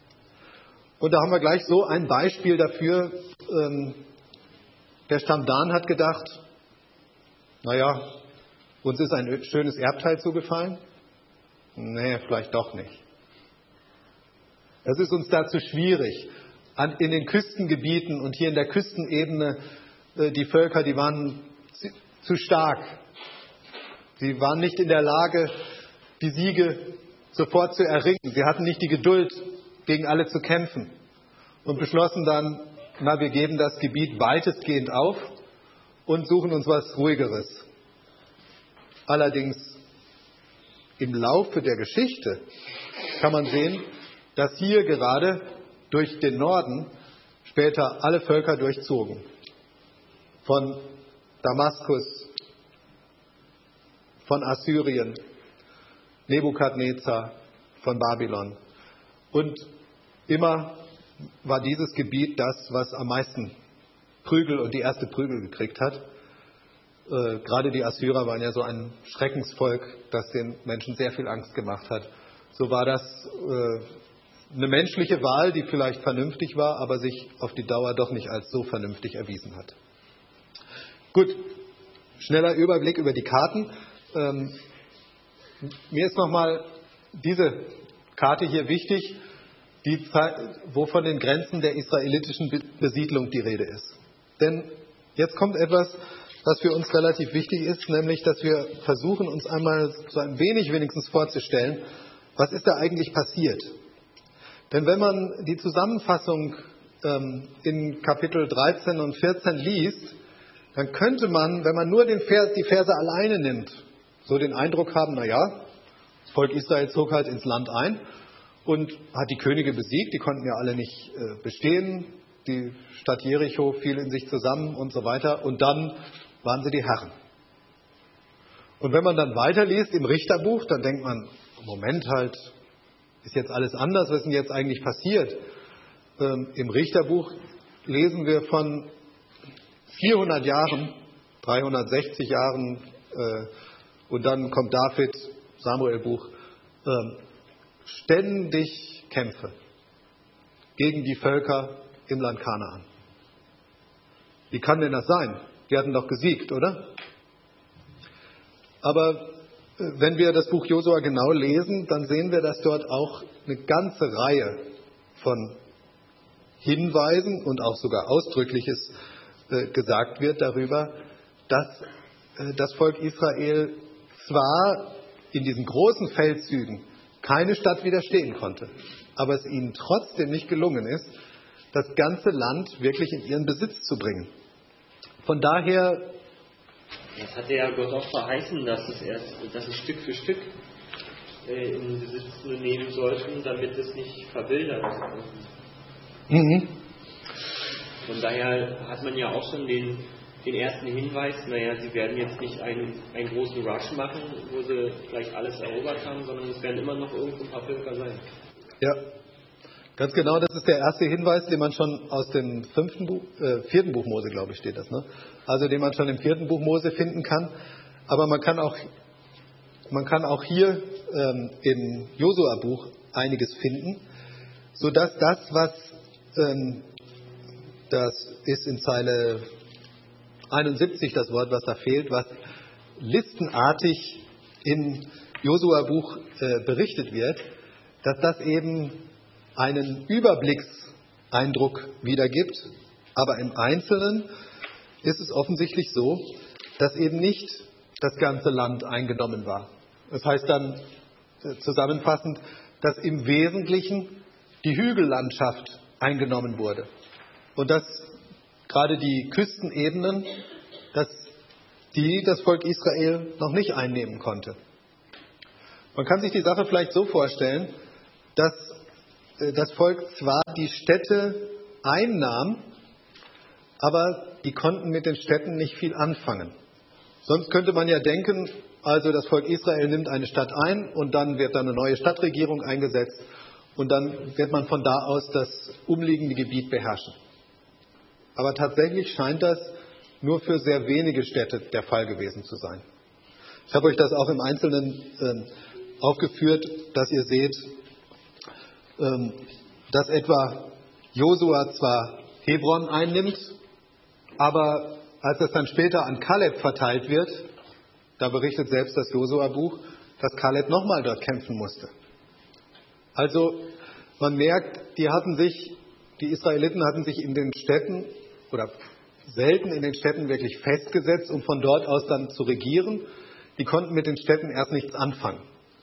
Und da haben wir gleich so ein Beispiel dafür. Ähm, der Stamm Dan hat gedacht, naja, uns ist ein schönes Erbteil zugefallen. Nee, vielleicht doch nicht. Es ist uns da zu schwierig. An, in den Küstengebieten und hier in der Küstenebene, äh, die Völker, die waren zu, zu stark. Sie waren nicht in der Lage, die Siege sofort zu erringen. Sie hatten nicht die Geduld, gegen alle zu kämpfen. Und beschlossen dann, na, wir geben das Gebiet weitestgehend auf und suchen uns was Ruhigeres. Allerdings im Laufe der Geschichte kann man sehen, dass hier gerade durch den Norden später alle Völker durchzogen. Von Damaskus, von Assyrien, Nebukadnezar, von Babylon. Und immer war dieses Gebiet das, was am meisten Prügel und die erste Prügel gekriegt hat. Äh, gerade die Assyrer waren ja so ein Schreckensvolk, das den Menschen sehr viel Angst gemacht hat. So war das äh, eine menschliche Wahl, die vielleicht vernünftig war, aber sich auf die Dauer doch nicht als so vernünftig erwiesen hat. Gut, schneller Überblick über die Karten. Ähm, mir ist nochmal diese Karte hier wichtig, die, wo von den Grenzen der israelitischen Besiedlung die Rede ist. Denn jetzt kommt etwas, was für uns relativ wichtig ist, nämlich, dass wir versuchen, uns einmal so ein wenig wenigstens vorzustellen, was ist da eigentlich passiert. Denn wenn man die Zusammenfassung ähm, in Kapitel dreizehn und vierzehn liest, dann könnte man, wenn man nur den Vers, die Verse alleine nimmt, so den Eindruck haben, na ja, das Volk Israel zog halt ins Land ein und hat die Könige besiegt, die konnten ja alle nicht äh, bestehen, die Stadt Jericho fiel in sich zusammen und so weiter und dann waren sie die Herren. Und wenn man dann weiterliest im Richterbuch, dann denkt man, Moment halt, ist jetzt alles anders, was ist denn jetzt eigentlich passiert? Ähm, Im Richterbuch lesen wir von vierhundert Jahren, dreihundertsechzig Jahren äh, und dann kommt David, Samuelbuch, äh, ständig Kämpfe gegen die Völker im Land Kanaan. Wie kann denn das sein? Die hatten doch gesiegt, oder? Aber äh, wenn wir das Buch Josua genau lesen, dann sehen wir, dass dort auch eine ganze Reihe von Hinweisen und auch sogar Ausdrückliches äh, gesagt wird darüber, dass äh, das Volk Israel zwar in diesen großen Feldzügen keine Stadt widerstehen konnte, aber es ihnen trotzdem nicht gelungen ist, das ganze Land wirklich in ihren Besitz zu bringen. Von daher... Das hatte ja Gott auch verheißen, dass es erst, dass es Stück für Stück äh, in Besitz nehmen sollten, damit es nicht verwildert. Mhm. Von daher hat man ja auch schon den, den ersten Hinweis, naja, sie werden jetzt nicht einen, einen großen Rush machen, wo sie gleich alles erobert haben, sondern es werden immer noch irgendwo ein paar Völker sein. Ja, Ganz genau, das ist der erste Hinweis, den man schon aus dem fünften Buch, äh, vierten Buch Mose, glaube ich, steht das, ne? Also den man schon im vierten Buch Mose finden kann. Aber man kann auch, man kann auch hier ähm, im Josua-Buch einiges finden, sodass das, was ähm, das ist in Zeile einundsiebzig das Wort, was da fehlt, was listenartig im Josua-Buch äh, berichtet wird, dass das eben einen Überblickseindruck wiedergibt, aber im Einzelnen ist es offensichtlich so, dass eben nicht das ganze Land eingenommen war. Das heißt dann äh, zusammenfassend, dass im Wesentlichen die Hügellandschaft eingenommen wurde und dass gerade die Küstenebenen, dass die das Volk Israel noch nicht einnehmen konnte. Man kann sich die Sache vielleicht so vorstellen, dass das Volk zwar die Städte einnahm, aber die konnten mit den Städten nicht viel anfangen. Sonst könnte man ja denken, also das Volk Israel nimmt eine Stadt ein und dann wird da eine neue Stadtregierung eingesetzt und dann wird man von da aus das umliegende Gebiet beherrschen. Aber tatsächlich scheint das nur für sehr wenige Städte der Fall gewesen zu sein. Ich habe euch das auch im Einzelnen äh, aufgeführt, dass ihr seht, ähm, dass etwa Josua zwar Hebron einnimmt, aber als es dann später an Kaleb verteilt wird, da berichtet selbst das Josua-Buch, dass Kaleb nochmal dort kämpfen musste. Also man merkt, die hatten sich, die Israeliten hatten sich in den Städten oder selten in den Städten wirklich festgesetzt, um von dort aus dann zu regieren. Die konnten mit den Städten erst nichts anfangen.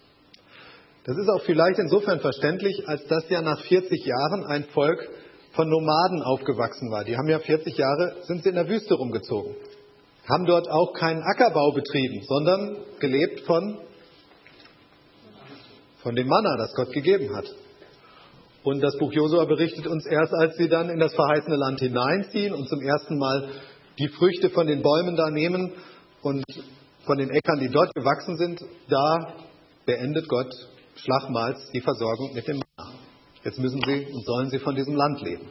Das ist auch vielleicht insofern verständlich, als dass ja nach vierzig Jahren ein Volk von Nomaden aufgewachsen war. Die haben ja vierzig Jahre, sind sie in der Wüste rumgezogen. Haben dort auch keinen Ackerbau betrieben, sondern gelebt von, von dem Manna, das Gott gegeben hat. Und das Buch Josua berichtet uns erst, als sie dann in das verheißene Land hineinziehen und zum ersten Mal die Früchte von den Bäumen da nehmen und von den Äckern, die dort gewachsen sind, da beendet Gott schlachmals die Versorgung mit dem Manna. Jetzt müssen sie und sollen sie von diesem Land leben.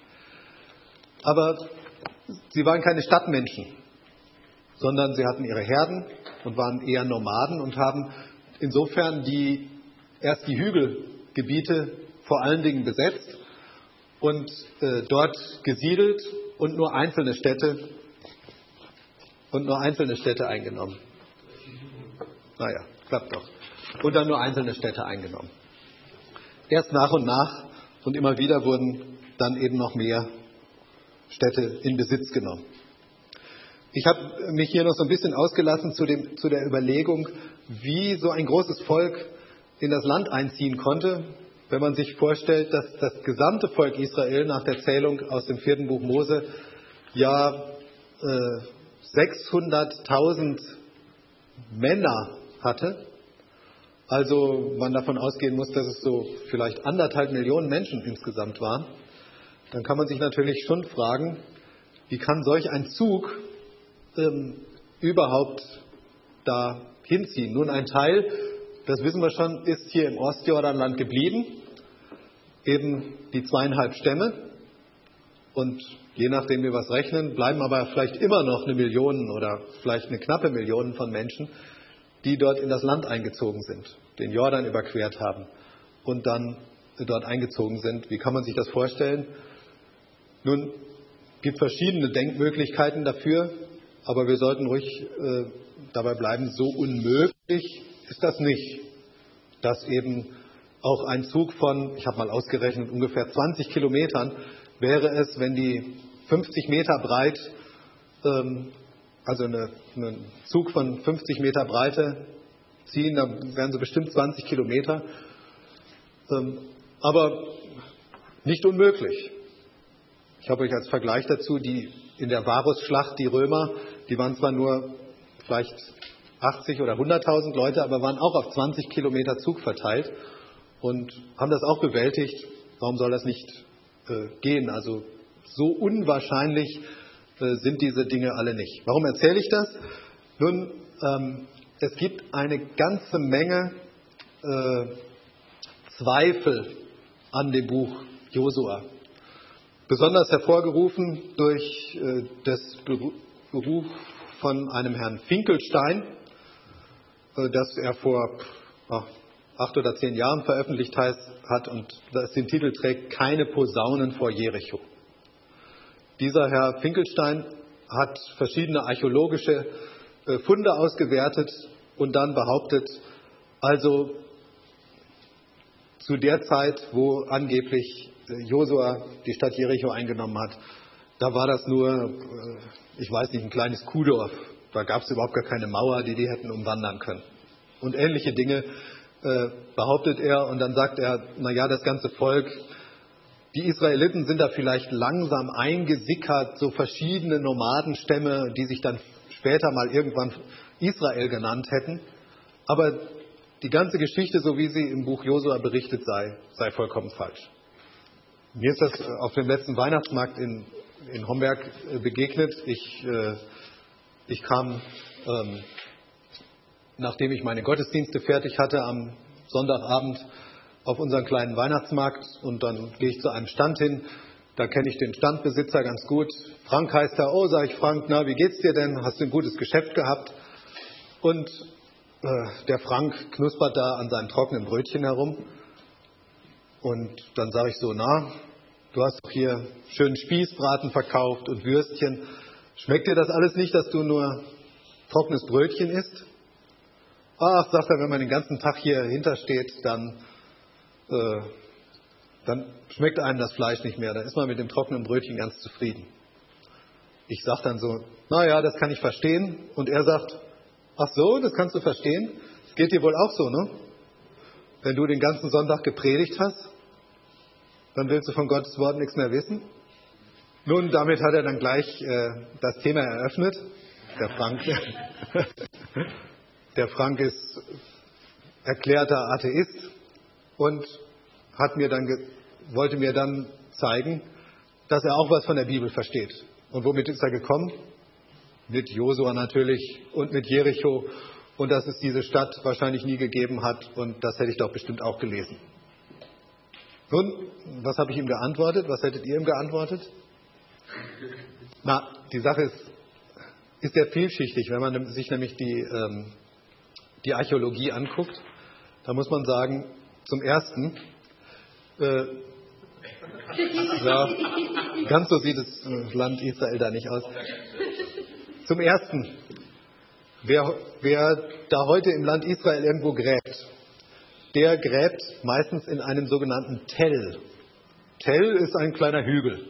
Aber sie waren keine Stadtmenschen, sondern sie hatten ihre Herden und waren eher Nomaden und haben insofern die, erst die Hügelgebiete vor allen Dingen besetzt und äh, dort gesiedelt und nur einzelne Städte und nur einzelne Städte eingenommen. Naja, klappt doch. Und dann nur einzelne Städte eingenommen. Erst nach und nach und immer wieder wurden dann eben noch mehr Städte in Besitz genommen. Ich habe mich hier noch so ein bisschen ausgelassen zu, dem, zu der Überlegung, wie so ein großes Volk in das Land einziehen konnte, wenn man sich vorstellt, dass das gesamte Volk Israel nach der Zählung aus dem vierten Buch Mose ja äh, sechshunderttausend Männer hatte. Also man davon ausgehen muss, dass es so vielleicht anderthalb Millionen Menschen insgesamt waren. Dann kann man sich natürlich schon fragen, wie kann solch ein Zug ähm, überhaupt da hinziehen? Nun, ein Teil, das wissen wir schon, ist hier im Ostjordanland geblieben, eben die zweieinhalb Stämme. Und je nachdem, wie wir es rechnen, bleiben aber vielleicht immer noch eine Million oder vielleicht eine knappe Million von Menschen, die dort in das Land eingezogen sind, den Jordan überquert haben und dann dort eingezogen sind. Wie kann man sich das vorstellen? Nun, es gibt verschiedene Denkmöglichkeiten dafür, aber wir sollten ruhig äh, dabei bleiben, so unmöglich ist das nicht, dass eben auch ein Zug von, ich habe mal ausgerechnet, ungefähr zwanzig Kilometern wäre es, wenn die fünfzig Meter breit, ähm, also eine, einen Zug von fünfzig Meter Breite ziehen, dann wären sie bestimmt zwanzig Kilometer. Ähm, aber nicht unmöglich. Ich habe euch als Vergleich dazu, die in der Varusschlacht, die Römer, die waren zwar nur vielleicht achtzig oder hunderttausend Leute, aber waren auch auf zwanzig Kilometer Zug verteilt und haben das auch bewältigt. Warum soll das nicht äh, gehen? Also so unwahrscheinlich äh, sind diese Dinge alle nicht. Warum erzähle ich das? Nun, ähm, es gibt eine ganze Menge äh, Zweifel an dem Buch Josua. Besonders hervorgerufen durch äh, das Beruf von einem Herrn Finkelstein, äh, das er vor ach, acht oder zehn Jahren veröffentlicht hat und das den Titel trägt, Keine Posaunen vor Jericho. Dieser Herr Finkelstein hat verschiedene archäologische äh, Funde ausgewertet und dann behauptet, also zu der Zeit, wo angeblich Josua die Stadt Jericho eingenommen hat, da war das nur, ich weiß nicht, ein kleines Kuhdorf. Da gab es überhaupt gar keine Mauer, die die hätten umwandern können. Und ähnliche Dinge äh, behauptet er. Und dann sagt er, na ja, das ganze Volk, die Israeliten sind da vielleicht langsam eingesickert, so verschiedene Nomadenstämme, die sich dann später mal irgendwann Israel genannt hätten. Aber die ganze Geschichte, so wie sie im Buch Josua berichtet sei, sei vollkommen falsch. Mir ist das auf dem letzten Weihnachtsmarkt in, in Homberg begegnet. Ich, äh, ich kam, ähm, nachdem ich meine Gottesdienste fertig hatte, am Sonntagabend auf unseren kleinen Weihnachtsmarkt und dann gehe ich zu einem Stand hin. Da kenne ich den Standbesitzer ganz gut. Frank heißt er. Oh, sage ich, Frank, na, wie geht's dir denn? Hast du ein gutes Geschäft gehabt? Und äh, der Frank knuspert da an seinem trockenen Brötchen herum. Und dann sage ich so, na, du hast doch hier schönen Spießbraten verkauft und Würstchen. Schmeckt dir das alles nicht, dass du nur trockenes Brötchen isst? Ach, sagt er, wenn man den ganzen Tag hier hintersteht, dann, äh, dann schmeckt einem das Fleisch nicht mehr. Dann ist man mit dem trockenen Brötchen ganz zufrieden. Ich sage dann so, naja, das kann ich verstehen. Und er sagt, ach so, das kannst du verstehen? Das geht dir wohl auch so, ne? Wenn du den ganzen Sonntag gepredigt hast, dann willst du von Gottes Wort nichts mehr wissen. Nun, damit hat er dann gleich äh, das Thema eröffnet. Der Frank, der Frank ist erklärter Atheist und hat mir dann ge- wollte mir dann zeigen, dass er auch was von der Bibel versteht. Und womit ist er gekommen? Mit Josua natürlich und mit Jericho. Und dass es diese Stadt wahrscheinlich nie gegeben hat. Und das hätte ich doch bestimmt auch gelesen. Nun, was habe ich ihm geantwortet? Was hättet ihr ihm geantwortet? Na, die Sache ist, ist sehr vielschichtig. Wenn man sich nämlich die, ähm, die Archäologie anguckt, da muss man sagen, zum Ersten, äh, ja, ganz so sieht das Land Israel da nicht aus. Zum Ersten, wer, wer da heute im Land Israel irgendwo gräbt, der gräbt meistens in einem sogenannten Tell. Tell ist ein kleiner Hügel.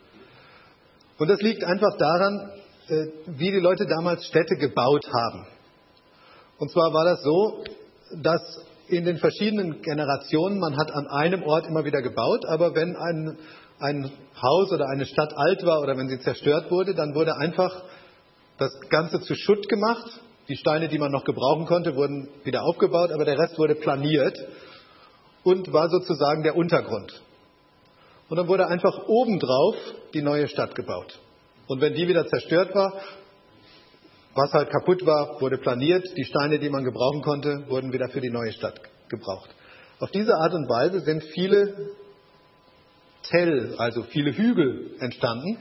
Und das liegt einfach daran, wie die Leute damals Städte gebaut haben. Und zwar war das so, dass in den verschiedenen Generationen, man hat an einem Ort immer wieder gebaut, aber wenn ein, ein Haus oder eine Stadt alt war oder wenn sie zerstört wurde, dann wurde einfach das Ganze zu Schutt gemacht. Die Steine, die man noch gebrauchen konnte, wurden wieder aufgebaut, aber der Rest wurde planiert und war sozusagen der Untergrund. Und dann wurde einfach obendrauf die neue Stadt gebaut. Und wenn die wieder zerstört war, was halt kaputt war, wurde planiert. Die Steine, die man gebrauchen konnte, wurden wieder für die neue Stadt gebraucht. Auf diese Art und Weise sind viele Tell, also viele Hügel entstanden.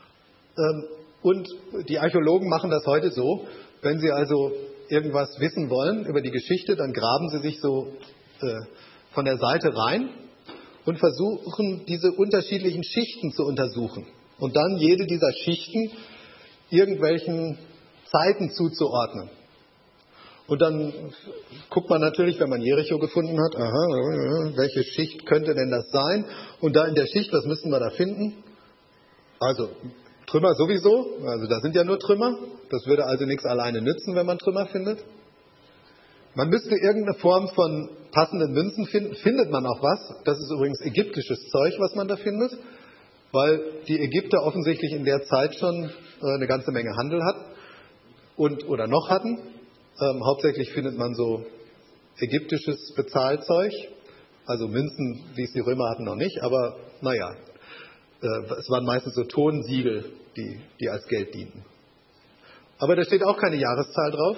Und die Archäologen machen das heute so, wenn sie also irgendwas wissen wollen über die Geschichte, dann graben sie sich so äh, von der Seite rein und versuchen, diese unterschiedlichen Schichten zu untersuchen. Und dann jede dieser Schichten irgendwelchen Zeiten zuzuordnen. Und dann guckt man natürlich, wenn man Jericho gefunden hat, aha, welche Schicht könnte denn das sein? Und da in der Schicht, was müssen wir da finden? Also Trümmer sowieso, also da sind ja nur Trümmer. Das würde also nichts alleine nützen, wenn man Trümmer findet. Man müsste irgendeine Form von passenden Münzen finden. Findet man auch was? Das ist übrigens ägyptisches Zeug, was man da findet, weil die Ägypter offensichtlich in der Zeit schon eine ganze Menge Handel hatten und oder noch hatten. Ähm, hauptsächlich findet man so ägyptisches Bezahlzeug, also Münzen, wie es die Römer hatten, noch nicht, aber naja, äh, es waren meistens so Tonsiegel, die, die als Geld dienten. Aber da steht auch keine Jahreszahl drauf.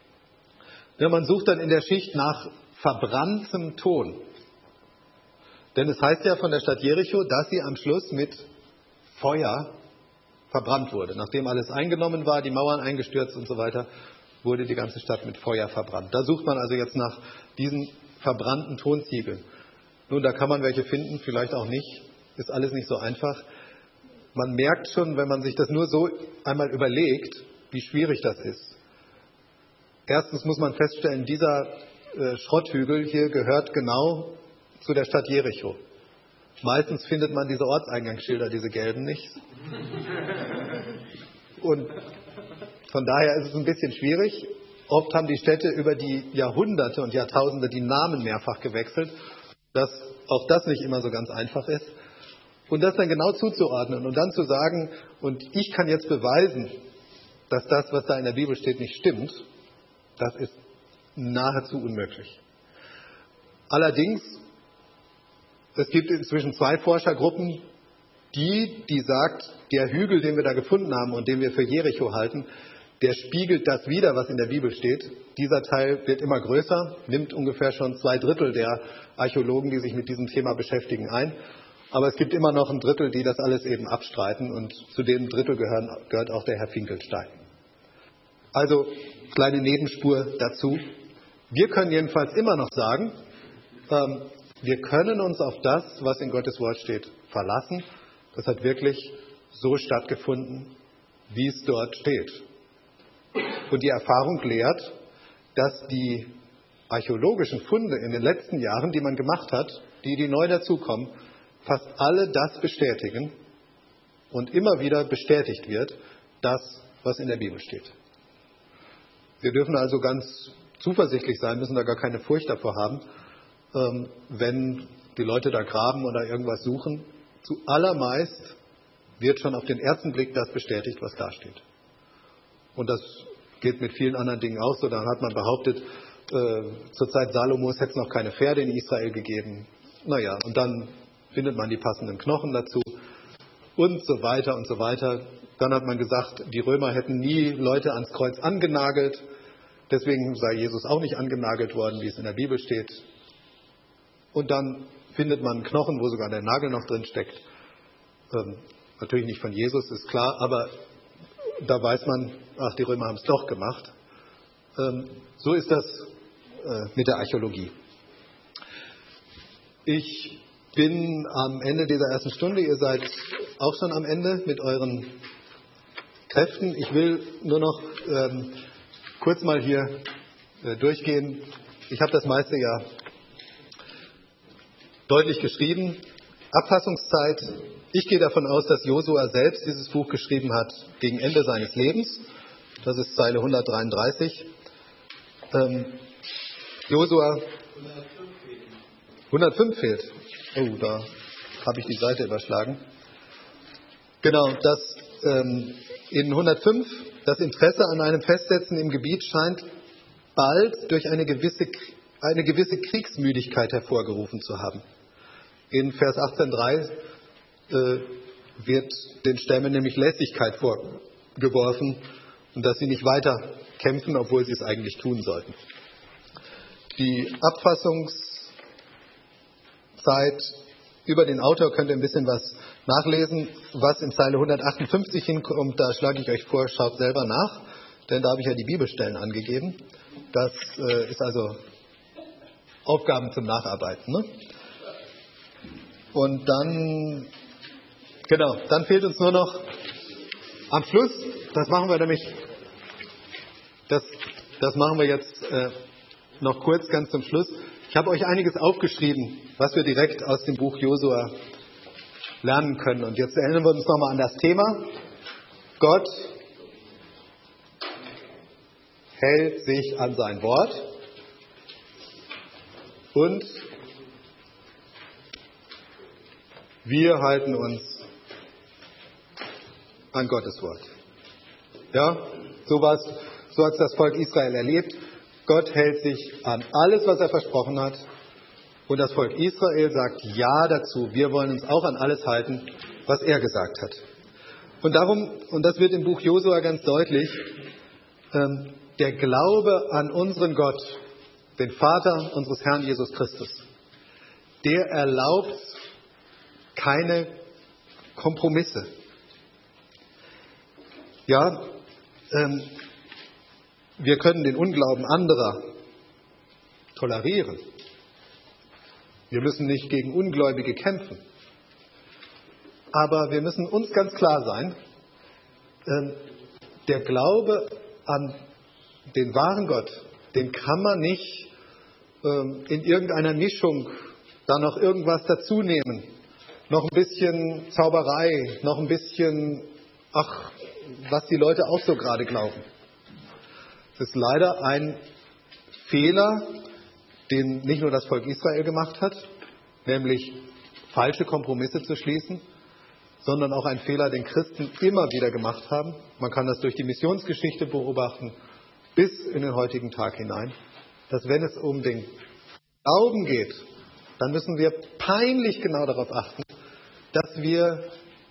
Ja, man sucht dann in der Schicht nach verbranntem Ton. Denn es heißt ja von der Stadt Jericho, dass sie am Schluss mit Feuer verbrannt wurde. Nachdem alles eingenommen war, die Mauern eingestürzt und so weiter, wurde die ganze Stadt mit Feuer verbrannt. Da sucht man also jetzt nach diesen verbrannten Tonziegeln. Nun, da kann man welche finden, vielleicht auch nicht. Ist alles nicht so einfach. Man merkt schon, wenn man sich das nur so einmal überlegt, wie schwierig das ist. Erstens muss man feststellen, dieser äh, Schrotthügel hier gehört genau zu der Stadt Jericho. Meistens findet man diese Ortseingangsschilder, diese gelben, nicht. Und von daher ist es ein bisschen schwierig. Oft haben die Städte über die Jahrhunderte und Jahrtausende die Namen mehrfach gewechselt, dass auch das nicht immer so ganz einfach ist. Und das dann genau zuzuordnen und dann zu sagen, und ich kann jetzt beweisen, dass das, was da in der Bibel steht, nicht stimmt, das ist nahezu unmöglich. Allerdings, es gibt inzwischen zwei Forschergruppen, die, die sagt, der Hügel, den wir da gefunden haben und den wir für Jericho halten, der spiegelt das wider, was in der Bibel steht. Dieser Teil wird immer größer, nimmt ungefähr schon zwei Drittel der Archäologen, die sich mit diesem Thema beschäftigen, ein. Aber es gibt immer noch ein Drittel, die das alles eben abstreiten, und zu dem Drittel gehören, gehört auch der Herr Finkelstein. Also, kleine Nebenspur dazu. Wir können jedenfalls immer noch sagen, ähm, wir können uns auf das, was in Gottes Wort steht, verlassen. Das hat wirklich so stattgefunden, wie es dort steht. Und die Erfahrung lehrt, dass die archäologischen Funde in den letzten Jahren, die man gemacht hat, die, die neu dazukommen, fast alle das bestätigen und immer wieder bestätigt wird, das, was in der Bibel steht. Wir dürfen also ganz zuversichtlich sein, müssen da gar keine Furcht davor haben, ähm, wenn die Leute da graben oder irgendwas suchen. Zuallermeist wird schon auf den ersten Blick das bestätigt, was da steht. Und das geht mit vielen anderen Dingen auch so. Dann hat man behauptet, äh, zur Zeit Salomos hätte es noch keine Pferde in Israel gegeben. Naja, und dann findet man die passenden Knochen dazu und so weiter und so weiter. Dann hat man gesagt, die Römer hätten nie Leute ans Kreuz angenagelt. Deswegen sei Jesus auch nicht angenagelt worden, wie es in der Bibel steht. Und dann findet man Knochen, wo sogar der Nagel noch drin steckt. Ähm, natürlich nicht von Jesus, ist klar, aber da weiß man, ach, die Römer haben es doch gemacht. Ähm, so ist das äh, mit der Archäologie. Ich bin am Ende dieser ersten Stunde. Ihr seid auch schon am Ende mit euren Kräften. Ich will nur noch ähm, kurz mal hier äh, durchgehen. Ich habe das meiste ja deutlich geschrieben. Abfassungszeit. Ich gehe davon aus, dass Josua selbst dieses Buch geschrieben hat gegen Ende seines Lebens. Das ist Zeile hundertdreiunddreißig. Ähm, Josua hundertfünf fehlt. Oh, da habe ich die Seite überschlagen. Genau, dass ähm, in hundertfünf das Interesse an einem Festsetzen im Gebiet scheint bald durch eine gewisse, eine gewisse Kriegsmüdigkeit hervorgerufen zu haben. In Vers achtzehn Punkt drei äh, wird den Stämmen nämlich Lässigkeit vorgeworfen und dass sie nicht weiter kämpfen, obwohl sie es eigentlich tun sollten. Die Abfassungszeit über den Autor könnt ihr ein bisschen was nachlesen. Was in Zeile hundertachtundfünfzig hinkommt, da schlage ich euch vor, schaut selber nach, denn da habe ich ja die Bibelstellen angegeben. Das äh, ist also Aufgaben zum Nacharbeiten. Ne? Und dann, genau, dann fehlt uns nur noch am Schluss, das machen wir nämlich, das, das machen wir jetzt äh, noch kurz, ganz zum Schluss. Ich habe euch einiges aufgeschrieben, was wir direkt aus dem Buch Josua lernen können. Und jetzt erinnern wir uns nochmal an das Thema. Gott hält sich an sein Wort und wir halten uns an Gottes Wort. Ja, so war's, so hat es das Volk Israel erlebt. Gott hält sich an alles, was er versprochen hat. Und das Volk Israel sagt Ja dazu. Wir wollen uns auch an alles halten, was er gesagt hat. Und darum, und das wird im Buch Josua ganz deutlich, ähm, der Glaube an unseren Gott, den Vater unseres Herrn Jesus Christus, der erlaubt keine Kompromisse. Ja, ähm, wir können den Unglauben anderer tolerieren. Wir müssen nicht gegen Ungläubige kämpfen. Aber wir müssen uns ganz klar sein, ähm, der Glaube an den wahren Gott, den kann man nicht ähm, in irgendeiner Mischung da noch irgendwas dazu nehmen. Noch ein bisschen Zauberei, noch ein bisschen, ach, was die Leute auch so gerade glauben. Das ist leider ein Fehler, den nicht nur das Volk Israel gemacht hat, nämlich falsche Kompromisse zu schließen, sondern auch ein Fehler, den Christen immer wieder gemacht haben. Man kann das durch die Missionsgeschichte beobachten, bis in den heutigen Tag hinein, dass wenn es um den Glauben geht, dann müssen wir peinlich genau darauf achten, dass wir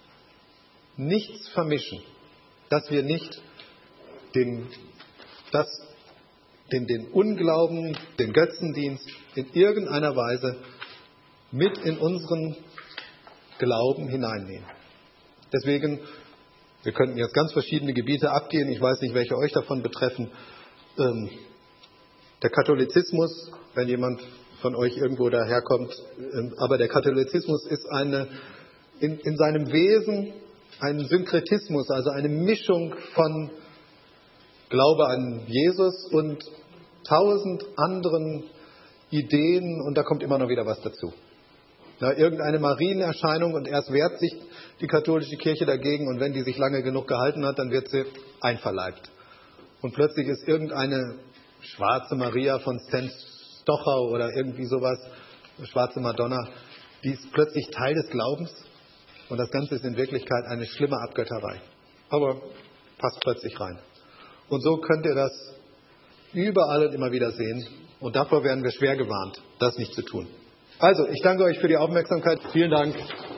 nichts vermischen, dass wir nicht den, das, den, den Unglauben, den Götzendienst in irgendeiner Weise mit in unseren Glauben hineinnehmen. Deswegen, wir könnten jetzt ganz verschiedene Gebiete abgehen, ich weiß nicht, welche euch davon betreffen. Ähm, der Katholizismus, wenn jemand von euch irgendwo daherkommt, ähm, aber der Katholizismus ist eine, in, in seinem Wesen ein Synkretismus, also eine Mischung von Glaube an Jesus und tausend anderen Ideen, und da kommt immer noch wieder was dazu. Na, irgendeine Marienerscheinung, und erst wehrt sich die katholische Kirche dagegen, und wenn die sich lange genug gehalten hat, dann wird sie einverleibt. Und plötzlich ist irgendeine schwarze Maria von Sankt Stochau oder irgendwie sowas, eine schwarze Madonna, die ist plötzlich Teil des Glaubens, und das Ganze ist in Wirklichkeit eine schlimme Abgötterei. Aber passt plötzlich rein. Und so könnt ihr das überall und immer wieder sehen, und davor werden wir schwer gewarnt, das nicht zu tun. Also, ich danke euch für die Aufmerksamkeit. Vielen Dank.